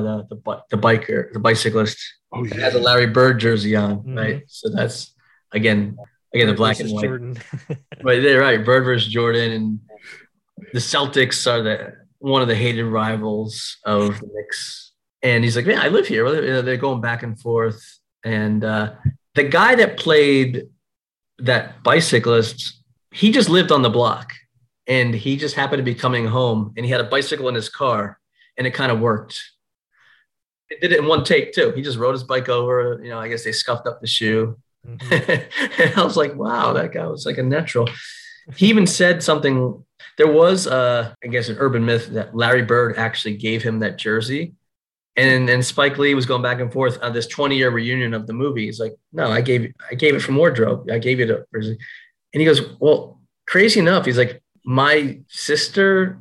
the bicyclist. Oh, It yeah. has a Larry Bird jersey on, right? So that's again the Bird black versus and white. Jordan. Right there, right. Bird versus Jordan, and the Celtics are one of the hated rivals of the Knicks. And he's like, "Man, I live here." Well, they're going back and forth, and the guy that played that bicyclist, he just lived on the block. And he just happened to be coming home, and he had a bicycle in his car, and it kind of worked. It did it in one take too. He just rode his bike over. I guess they scuffed up the shoe. Mm-hmm. And I was like, wow, that guy was like a natural. He even said something. There was, I guess, an urban myth that Larry Bird actually gave him that jersey. And Spike Lee was going back and forth on this 20-year reunion of the movie. He's like, no, I gave it from wardrobe. I gave you the jersey. And he goes, well, crazy enough, he's like, my sister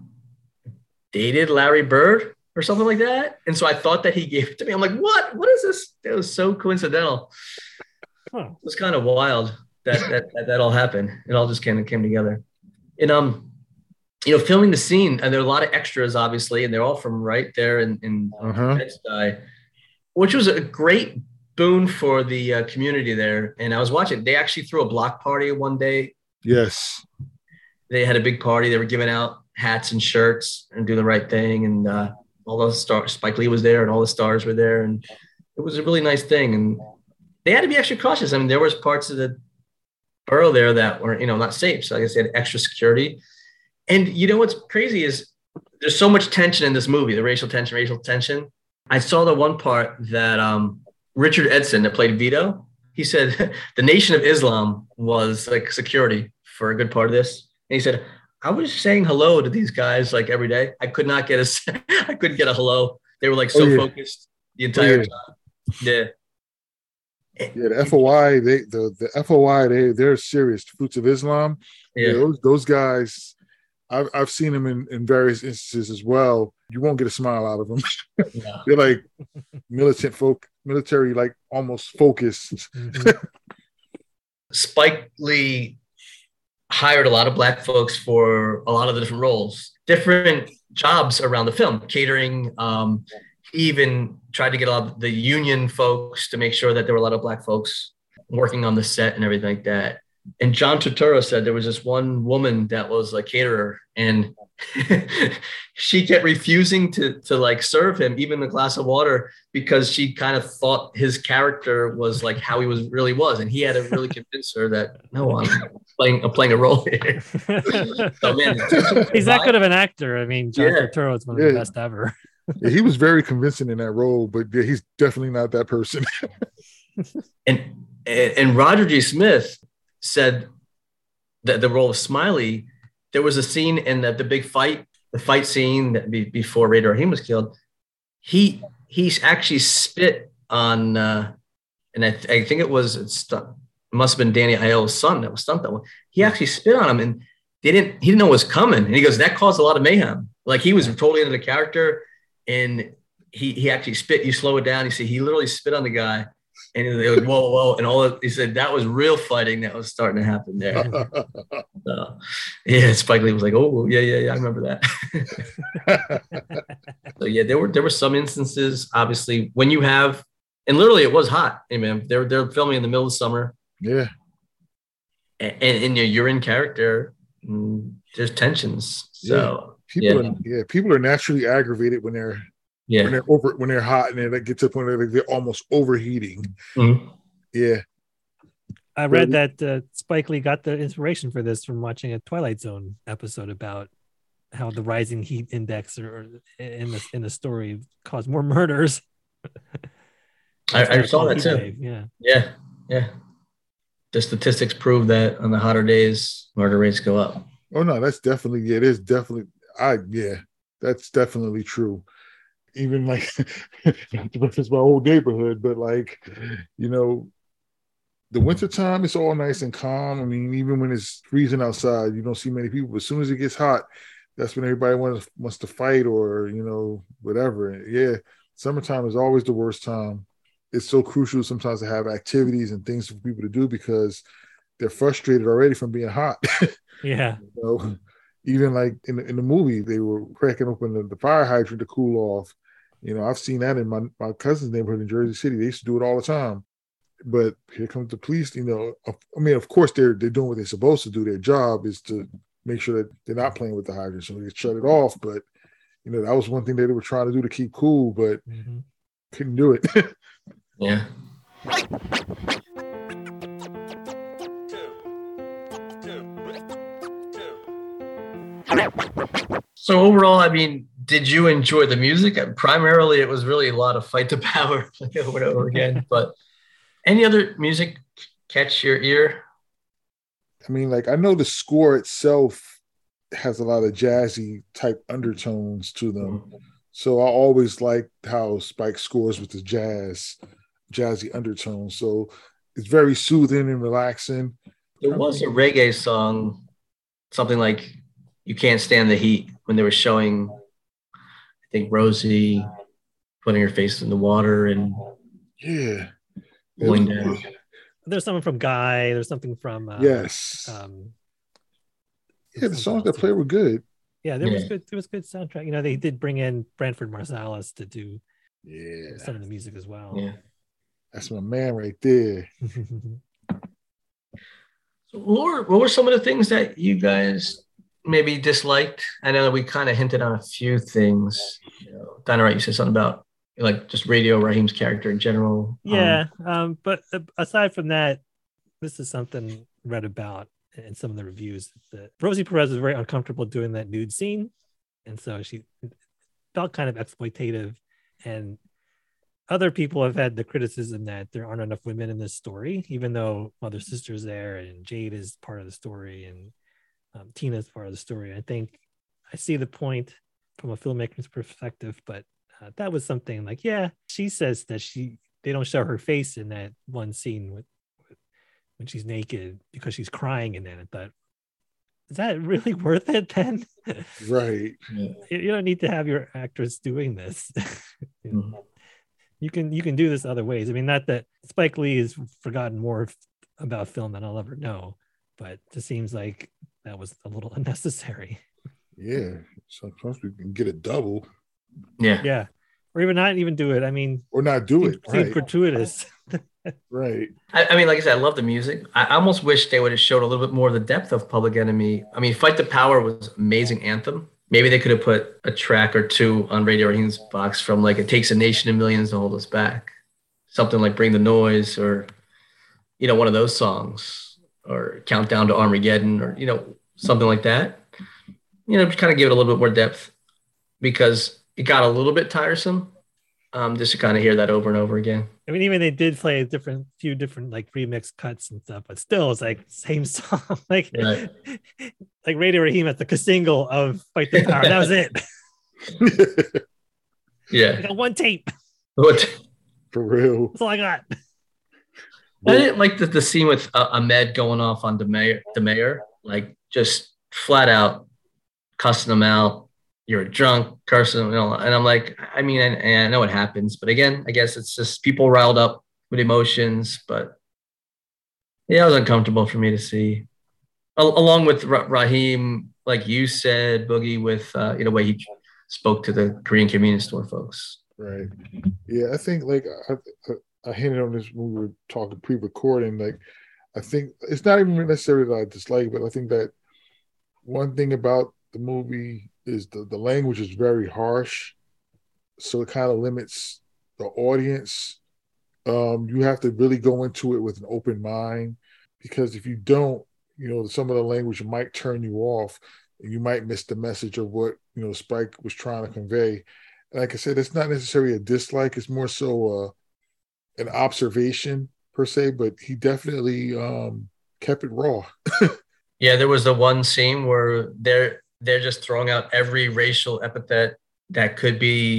dated Larry Bird or something like that. And so I thought that he gave it to me. I'm like, what? What is this? It was so coincidental. Huh. It was kind of wild that all happened. It all just kind of came together. And, filming the scene, and there are a lot of extras, obviously, and they're all from right there in Bed-Stuy, which was a great boon for the community there. And I was watching, they actually threw a block party one day. Yes. They had a big party. They were giving out hats and shirts and Do the Right Thing. And all those stars, Spike Lee was there and all the stars were there. And it was a really nice thing. And they had to be extra cautious. I mean, there was parts of the borough there that were, not safe. So I guess they had extra security. And what's crazy is there's so much tension in this movie, the racial tension. I saw the one part that Richard Edson that played Vito, he said the Nation of Islam was like security for a good part of this. And he said, I was saying hello to these guys like every day. I couldn't get a hello. They were like so focused the entire time. Yeah. Yeah, the FOI, the FOI, they're serious. Fruits of Islam. Yeah, those guys, I've seen them in various instances as well. You won't get a smile out of them. No. They're like military, like almost focused. Mm-hmm. Spike Lee hired a lot of Black folks for a lot of the different roles, different jobs around the film, catering. He even tried to get a lot of the union folks to make sure that there were a lot of Black folks working on the set and everything like that. And John Turturro said there was this one woman that was a caterer, and she kept refusing to like serve him even a glass of water because she kind of thought his character was like how he really was, and he had to really convince her that no, I'm playing a role here. So, man, he's that good of an actor. I mean, John Turturro is one of the best ever. Yeah, he was very convincing in that role, but he's definitely not that person. and Roger G. Smith said that the role of Smiley, there was a scene in the big fight, the fight scene that before Ray Rahim was killed. He actually spit on, and I think it must have been Danny Aiello's son that was stunt double. He actually spit on him, and he didn't know it was coming. And he goes, that caused a lot of mayhem. Like he was totally into the character, and he actually spit. You slow it down, you see he literally spit on the guy. And they were, whoa, and he said that was real fighting that was starting to happen there. So, yeah, Spike Lee was like, oh, yeah, I remember that. So yeah, there were some instances, obviously, when you have, and literally it was hot. Hey man, they're filming in the middle of summer. Yeah, and you're in character. There's tensions. So people are naturally aggravated when they're. Yeah, when they're hot and they get to the point where they're almost overheating. Mm-hmm. Yeah, I read that Spike Lee got the inspiration for this from watching a Twilight Zone episode about how the rising heat index or in the story caused more murders. I saw that too. Wave. Yeah. The statistics prove that on the hotter days, murder rates go up. Oh no, that's definitely that's definitely true. even like not to reference my old neighborhood, but like, you know, the wintertime, it's all nice and calm. I mean, even when it's freezing outside, you don't see many people. But as soon as it gets hot, that's when everybody wants to fight or, you know, whatever. Yeah, summertime is always the worst time. It's so crucial sometimes to have activities and things for people to do because they're frustrated already from being hot. Yeah. You know, even like in the movie, they were cracking open the fire hydrant to cool off. You know, I've seen that in my cousin's neighborhood in Jersey City. They used to do it all the time. But here comes the police. You know, I mean, of course they're doing what they're supposed to do. Their job is to make sure that they're not playing with the hydrant, so they shut it off. But you know, that was one thing that they were trying to do to keep cool, but couldn't do it. Yeah. So overall, I mean, did you enjoy the music? Primarily, it was really a lot of Fight the Power over and over again. But any other music catch your ear? I mean, like I know the score itself has a lot of jazzy type undertones to them. So I always like how Spike scores with the jazzy undertones. So it's very soothing and relaxing. There was a reggae song, something like "You Can't Stand the Heat," when they were showing, I think, Rosie putting her face in the water and cooling down. There's something from Guy. There's something from yes. The songs that play were good. Yeah, was good. It was good soundtrack. You know, they did bring in Branford Marsalis to do some of the music as well. Yeah, that's my man right there. So, Lord, what were some of the things that you guys maybe disliked? I know that we kind of hinted on a few things. You know, Dinah Wright, you said something about like just Radio Raheem's character in general. Yeah, but aside from that, this is something read about in some of the reviews that Rosie Perez was very uncomfortable doing that nude scene, and so she felt kind of exploitative. And other people have had the criticism that there aren't enough women in this story, even though Mother Sister's there and Jade is part of the story and Tina is part of the story. I think I see the point from a filmmaker's perspective, but that was something like, yeah, she says that they don't show her face in that one scene with when she's naked because she's crying in that. I thought, is that really worth it then? Right. You don't need to have your actress doing this. You can do this other ways. I mean, not that Spike Lee has forgotten more about film than I'll ever know, but it seems like that was a little unnecessary. Yeah. Sometimes we can get a double. Yeah. Or even not even do it. I mean, or not do it. Right. Gratuitous. Right. I mean, like I said, I love the music. I almost wish they would have showed a little bit more of the depth of Public Enemy. I mean, Fight the Power was an amazing anthem. Maybe they could have put a track or two on Radio Raheem's box from like It Takes a Nation of Millions to Hold Us Back. Something like Bring the Noise or, you know, one of those songs or Countdown to Armageddon or, you know, something like that. You know, just kind of give it a little bit more depth because it got a little bit tiresome. Just to kind of hear that over and over again. I mean, even they did play a few different like remix cuts and stuff, but still, it's like same song. Like Radio Raheem at the single of Fight the Power. That was it. Yeah, I got one tape. What? For real. That's all I got. I didn't like the scene with Ahmed going off on the mayor, like just flat out cussing him out. You're drunk, cursing, you know, and I'm like, I mean, I know it happens, but again, I guess it's just people riled up with emotions, but yeah, it was uncomfortable for me to see. Along with Raheem, like you said, Boogie, with the way he spoke to the Korean convenience store folks. Right. Yeah, I think like I hinted on this when we were talking pre-recording. Like, I think it's not even necessarily that I dislike, but I think that one thing about the movie is the language is very harsh, so it kind of limits the audience. You have to really go into it with an open mind, because if you don't, you know, some of the language might turn you off and you might miss the message of what, you know, Spike was trying to convey. And like I said, it's not necessarily a dislike, it's more so an observation per se, but he definitely kept it raw. Yeah, there was the one scene where they're just throwing out every racial epithet that could be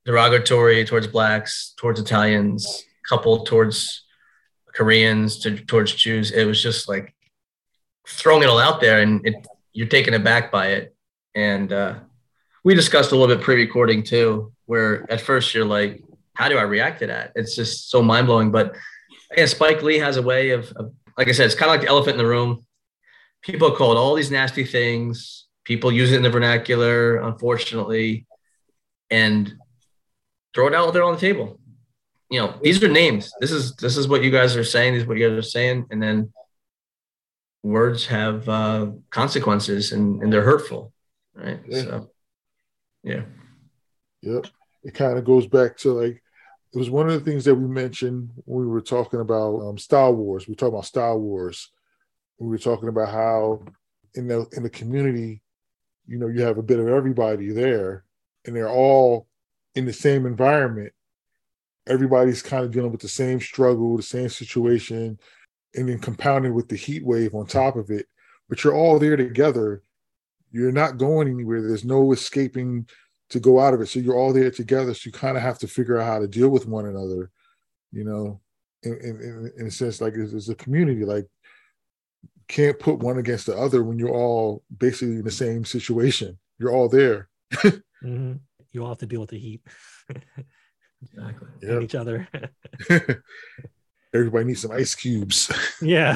derogatory towards blacks, towards Italians, coupled towards Koreans, towards Jews. It was just like throwing it all out there, and you're taken aback by it. And we discussed a little bit pre-recording too, where at first you're like, how do I react to that? It's just so mind-blowing. But again, Spike Lee has a way of like I said, it's kind of like the elephant in the room. People call it all these nasty things. People use it in the vernacular, unfortunately, and throw it out there on the table. These are names. This is what you guys are saying. This is what you guys are saying. And then words have consequences, and they're hurtful, right? Yeah. So, yeah. Yep. It kind of goes back to like, it was one of the things that we mentioned when we were talking about Star Wars. We were talking about Star Wars. We were talking about how in the community, you have a bit of everybody there, and they're all in the same environment. Everybody's kind of dealing with the same struggle, the same situation, and then compounded with the heat wave on top of it. But you're all there together. You're not going anywhere. There's no escaping to go out of it. So you're all there together. So you kind of have to figure out how to deal with one another, in a sense, like it's a community. Like, can't put one against the other when you're all basically in the same situation. You're all there. Mm-hmm. You all have to deal with the heat. Exactly. And each other. Everybody needs some ice cubes. Yeah.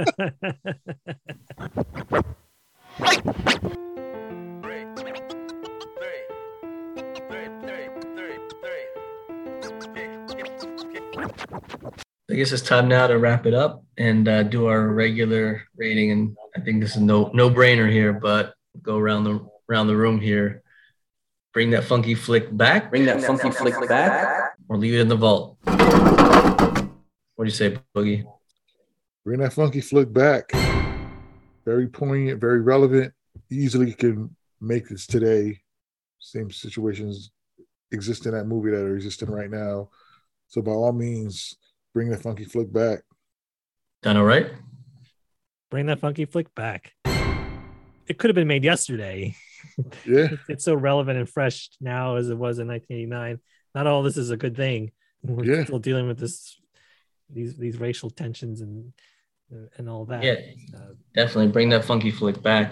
I guess it's time now to wrap it up and do our regular rating. And I think this is no brainer here, but go around the room here. Bring that funky flick back. Bring that funky flick back. Or leave it in the vault. What do you say, Boogie? Bring that funky flick back. Very poignant, very relevant. Easily can make this today. Same situations exist in that movie that are existing right now. So by all means, bring that funky flick back. Done all right? Bring that funky flick back. It could have been made yesterday. Yeah. It's so relevant and fresh now as it was in 1989. Not all this is a good thing. We're still dealing with these racial tensions and all that. Yeah, definitely bring that funky flick back.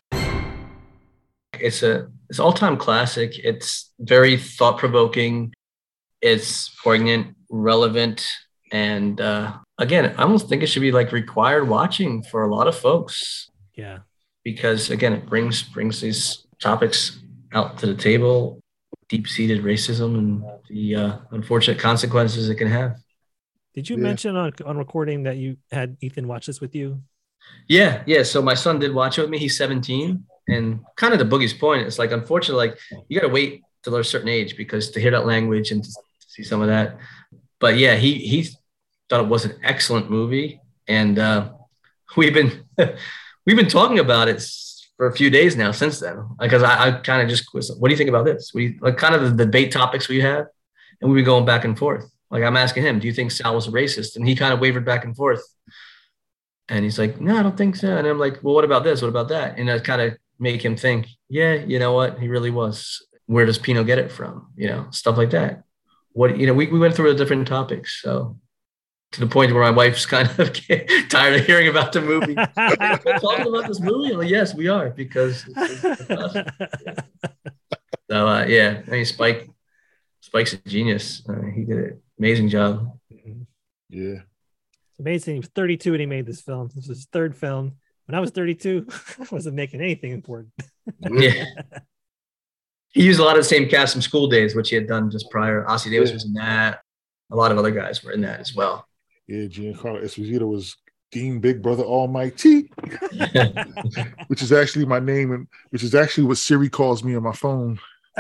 It's all-time classic. It's very thought-provoking. It's poignant, relevant, and again, I almost think it should be like required watching for a lot of folks. Yeah, because again, it brings these topics out to the table, deep-seated racism and the unfortunate consequences it can have. Did you mention on recording that you had Ethan watch this with you? Yeah. So my son did watch it with me. He's 17, and kind of the Boogie's point, it's like, unfortunately, like you got to wait till a certain age because to hear that language and to see some of that. But yeah, he thought it was an excellent movie, and we've been talking about it for a few days now since then, because I kind of just was, what do you think about this? We like kind of the debate topics we have, and we've been going back and forth. Like I'm asking him, do you think Sal was a racist? And he kind of wavered back and forth. And he's like, no, I don't think so. And I'm like, well, what about this? What about that? And I kind of make him think, yeah, you know what? He really was. Where does Pino get it from? Stuff like that. We went through the different topics. So to the point where my wife's kind of tired of hearing about the movie. We're talking about this movie? I'm like, yes, we are, because it's awesome. So, yeah, I mean, Spike's a genius. He did an amazing job. Yeah. It's amazing. He was 32 when he made this film. This was his third film. When I was 32, I wasn't making anything important. Yeah. He used a lot of the same cast from School Days, which he had done just prior. Ossie Davis was in that. A lot of other guys were in that as well. Yeah, Giancarlo Esposito was Dean Big Brother Almighty, which is actually my name, and which is actually what Siri calls me on my phone.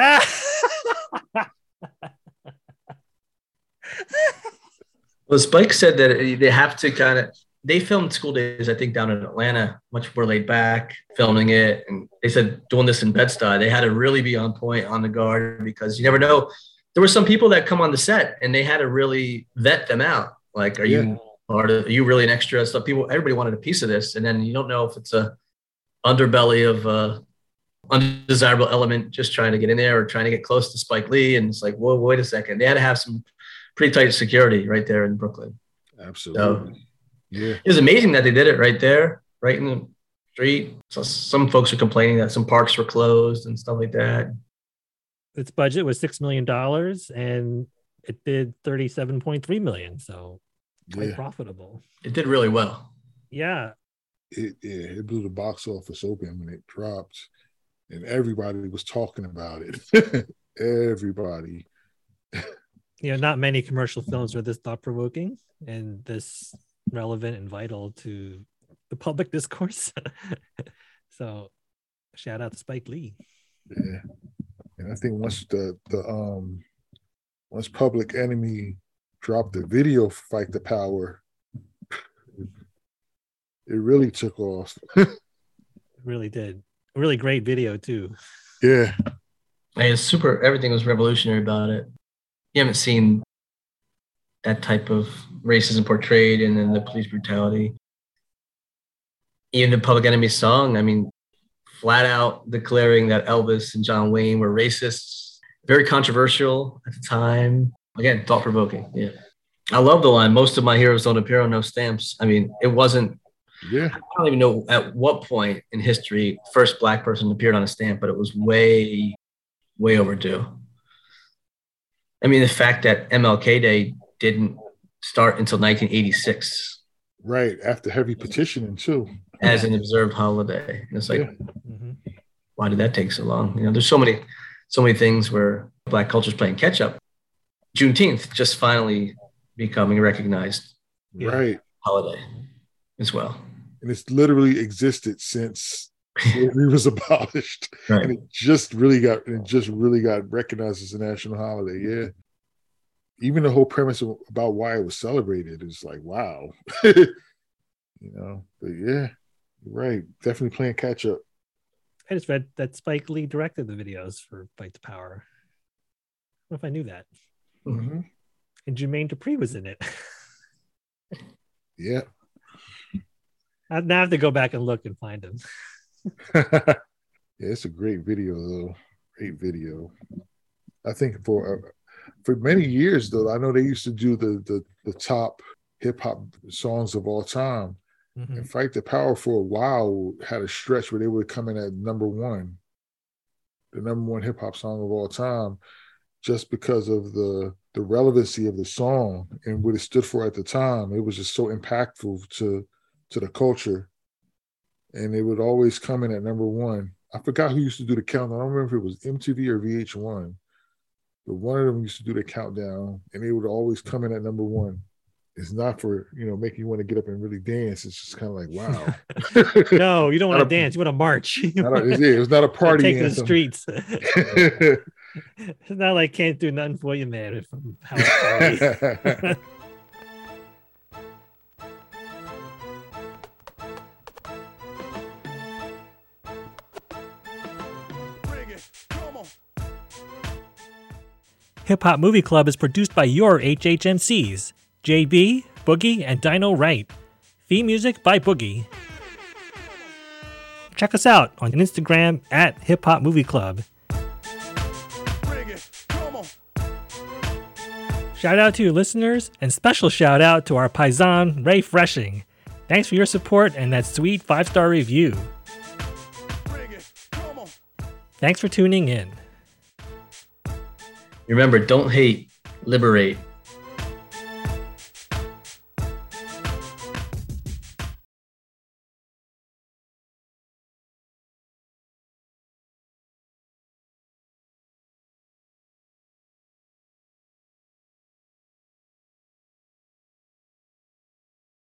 Well, Spike said that they have to they filmed School Days, I think, down in Atlanta, much more laid back, filming it. And they said doing this in Bed-Stuy, they had to really be on point, on the guard, because you never know. There were some people that come on the set and they had to really vet them out. Like, are you really an extra? So everybody wanted a piece of this. And then you don't know if it's a underbelly of undesirable element just trying to get in there or trying to get close to Spike Lee. And it's like, whoa, wait a second. They had to have some pretty tight security right there in Brooklyn. Absolutely. So, yeah. It was amazing that they did it right there, right in the street. So some folks are complaining that some parks were closed and stuff like that. Its budget was $6 million and it did $37.3 million. So quite profitable. It did really well. Yeah. It blew the box office open when it dropped, and everybody was talking about it. Everybody. Not many commercial films are this thought-provoking and this relevant and vital to the public discourse. So shout out to Spike Lee. Yeah. And I think once once Public Enemy dropped the video for Fight the Power, it really took off. It really did. A really great video too. Yeah. Hey, it's super. Everything was revolutionary about it. You haven't seen that type of racism portrayed, and then the police brutality. Even the Public Enemy song, I mean, flat out declaring that Elvis and John Wayne were racists. Very controversial at the time. Again, thought-provoking. Yeah. I love the line, most of my heroes don't appear on no stamps. I mean, it wasn't. Yeah. I don't even know at what point in history first Black person appeared on a stamp, but it was way, way overdue. I mean, the fact that MLK Day didn't start until 1986. Right, after heavy petitioning too. As an observed holiday. And it's like, why did that take so long? There's so many things where Black culture is playing catch up. Juneteenth just finally becoming a recognized holiday as well. And it's literally existed since slavery was abolished. Right. And it just really got recognized as a national holiday. Yeah. Even the whole premise about why it was celebrated is like, wow. But yeah, you're right. Definitely playing catch up. I just read that Spike Lee directed the videos for Fight the Power. I don't know if I knew that. Mm-hmm. And Jermaine Dupri was in it. Yeah. I now have to go back and look and find him. Yeah, it's a great video, though. Great video. I think for many years, though, I know they used to do the top hip hop songs of all time. Mm-hmm. And Fight the Power for a while had a stretch where they would come in at number one, the number one hip hop song of all time, just because of the relevancy of the song and what it stood for at the time. It was just so impactful to the culture. And it would always come in at number one. I forgot who used to do the countdown. I don't remember if it was MTV or VH1, but one of them used to do the countdown, and it would always come in at number one. It's not for, making you want to get up and really dance. It's just kind of like, wow. No, you don't want to dance. You want to march. It was not a party. Take to the streets. It's not like Can't Do Nothing For You, man. Hip Hop Movie Club is produced by your HHMCs, JB, Boogie, and Dino Wright. Theme music by Boogie. Check us out on Instagram at Hip Hop Movie Club. Shout out to your listeners, and special shout out to our paisan, Ray Freshing. Thanks for your support and that sweet 5-star review. Thanks for tuning in. Remember, don't hate, liberate.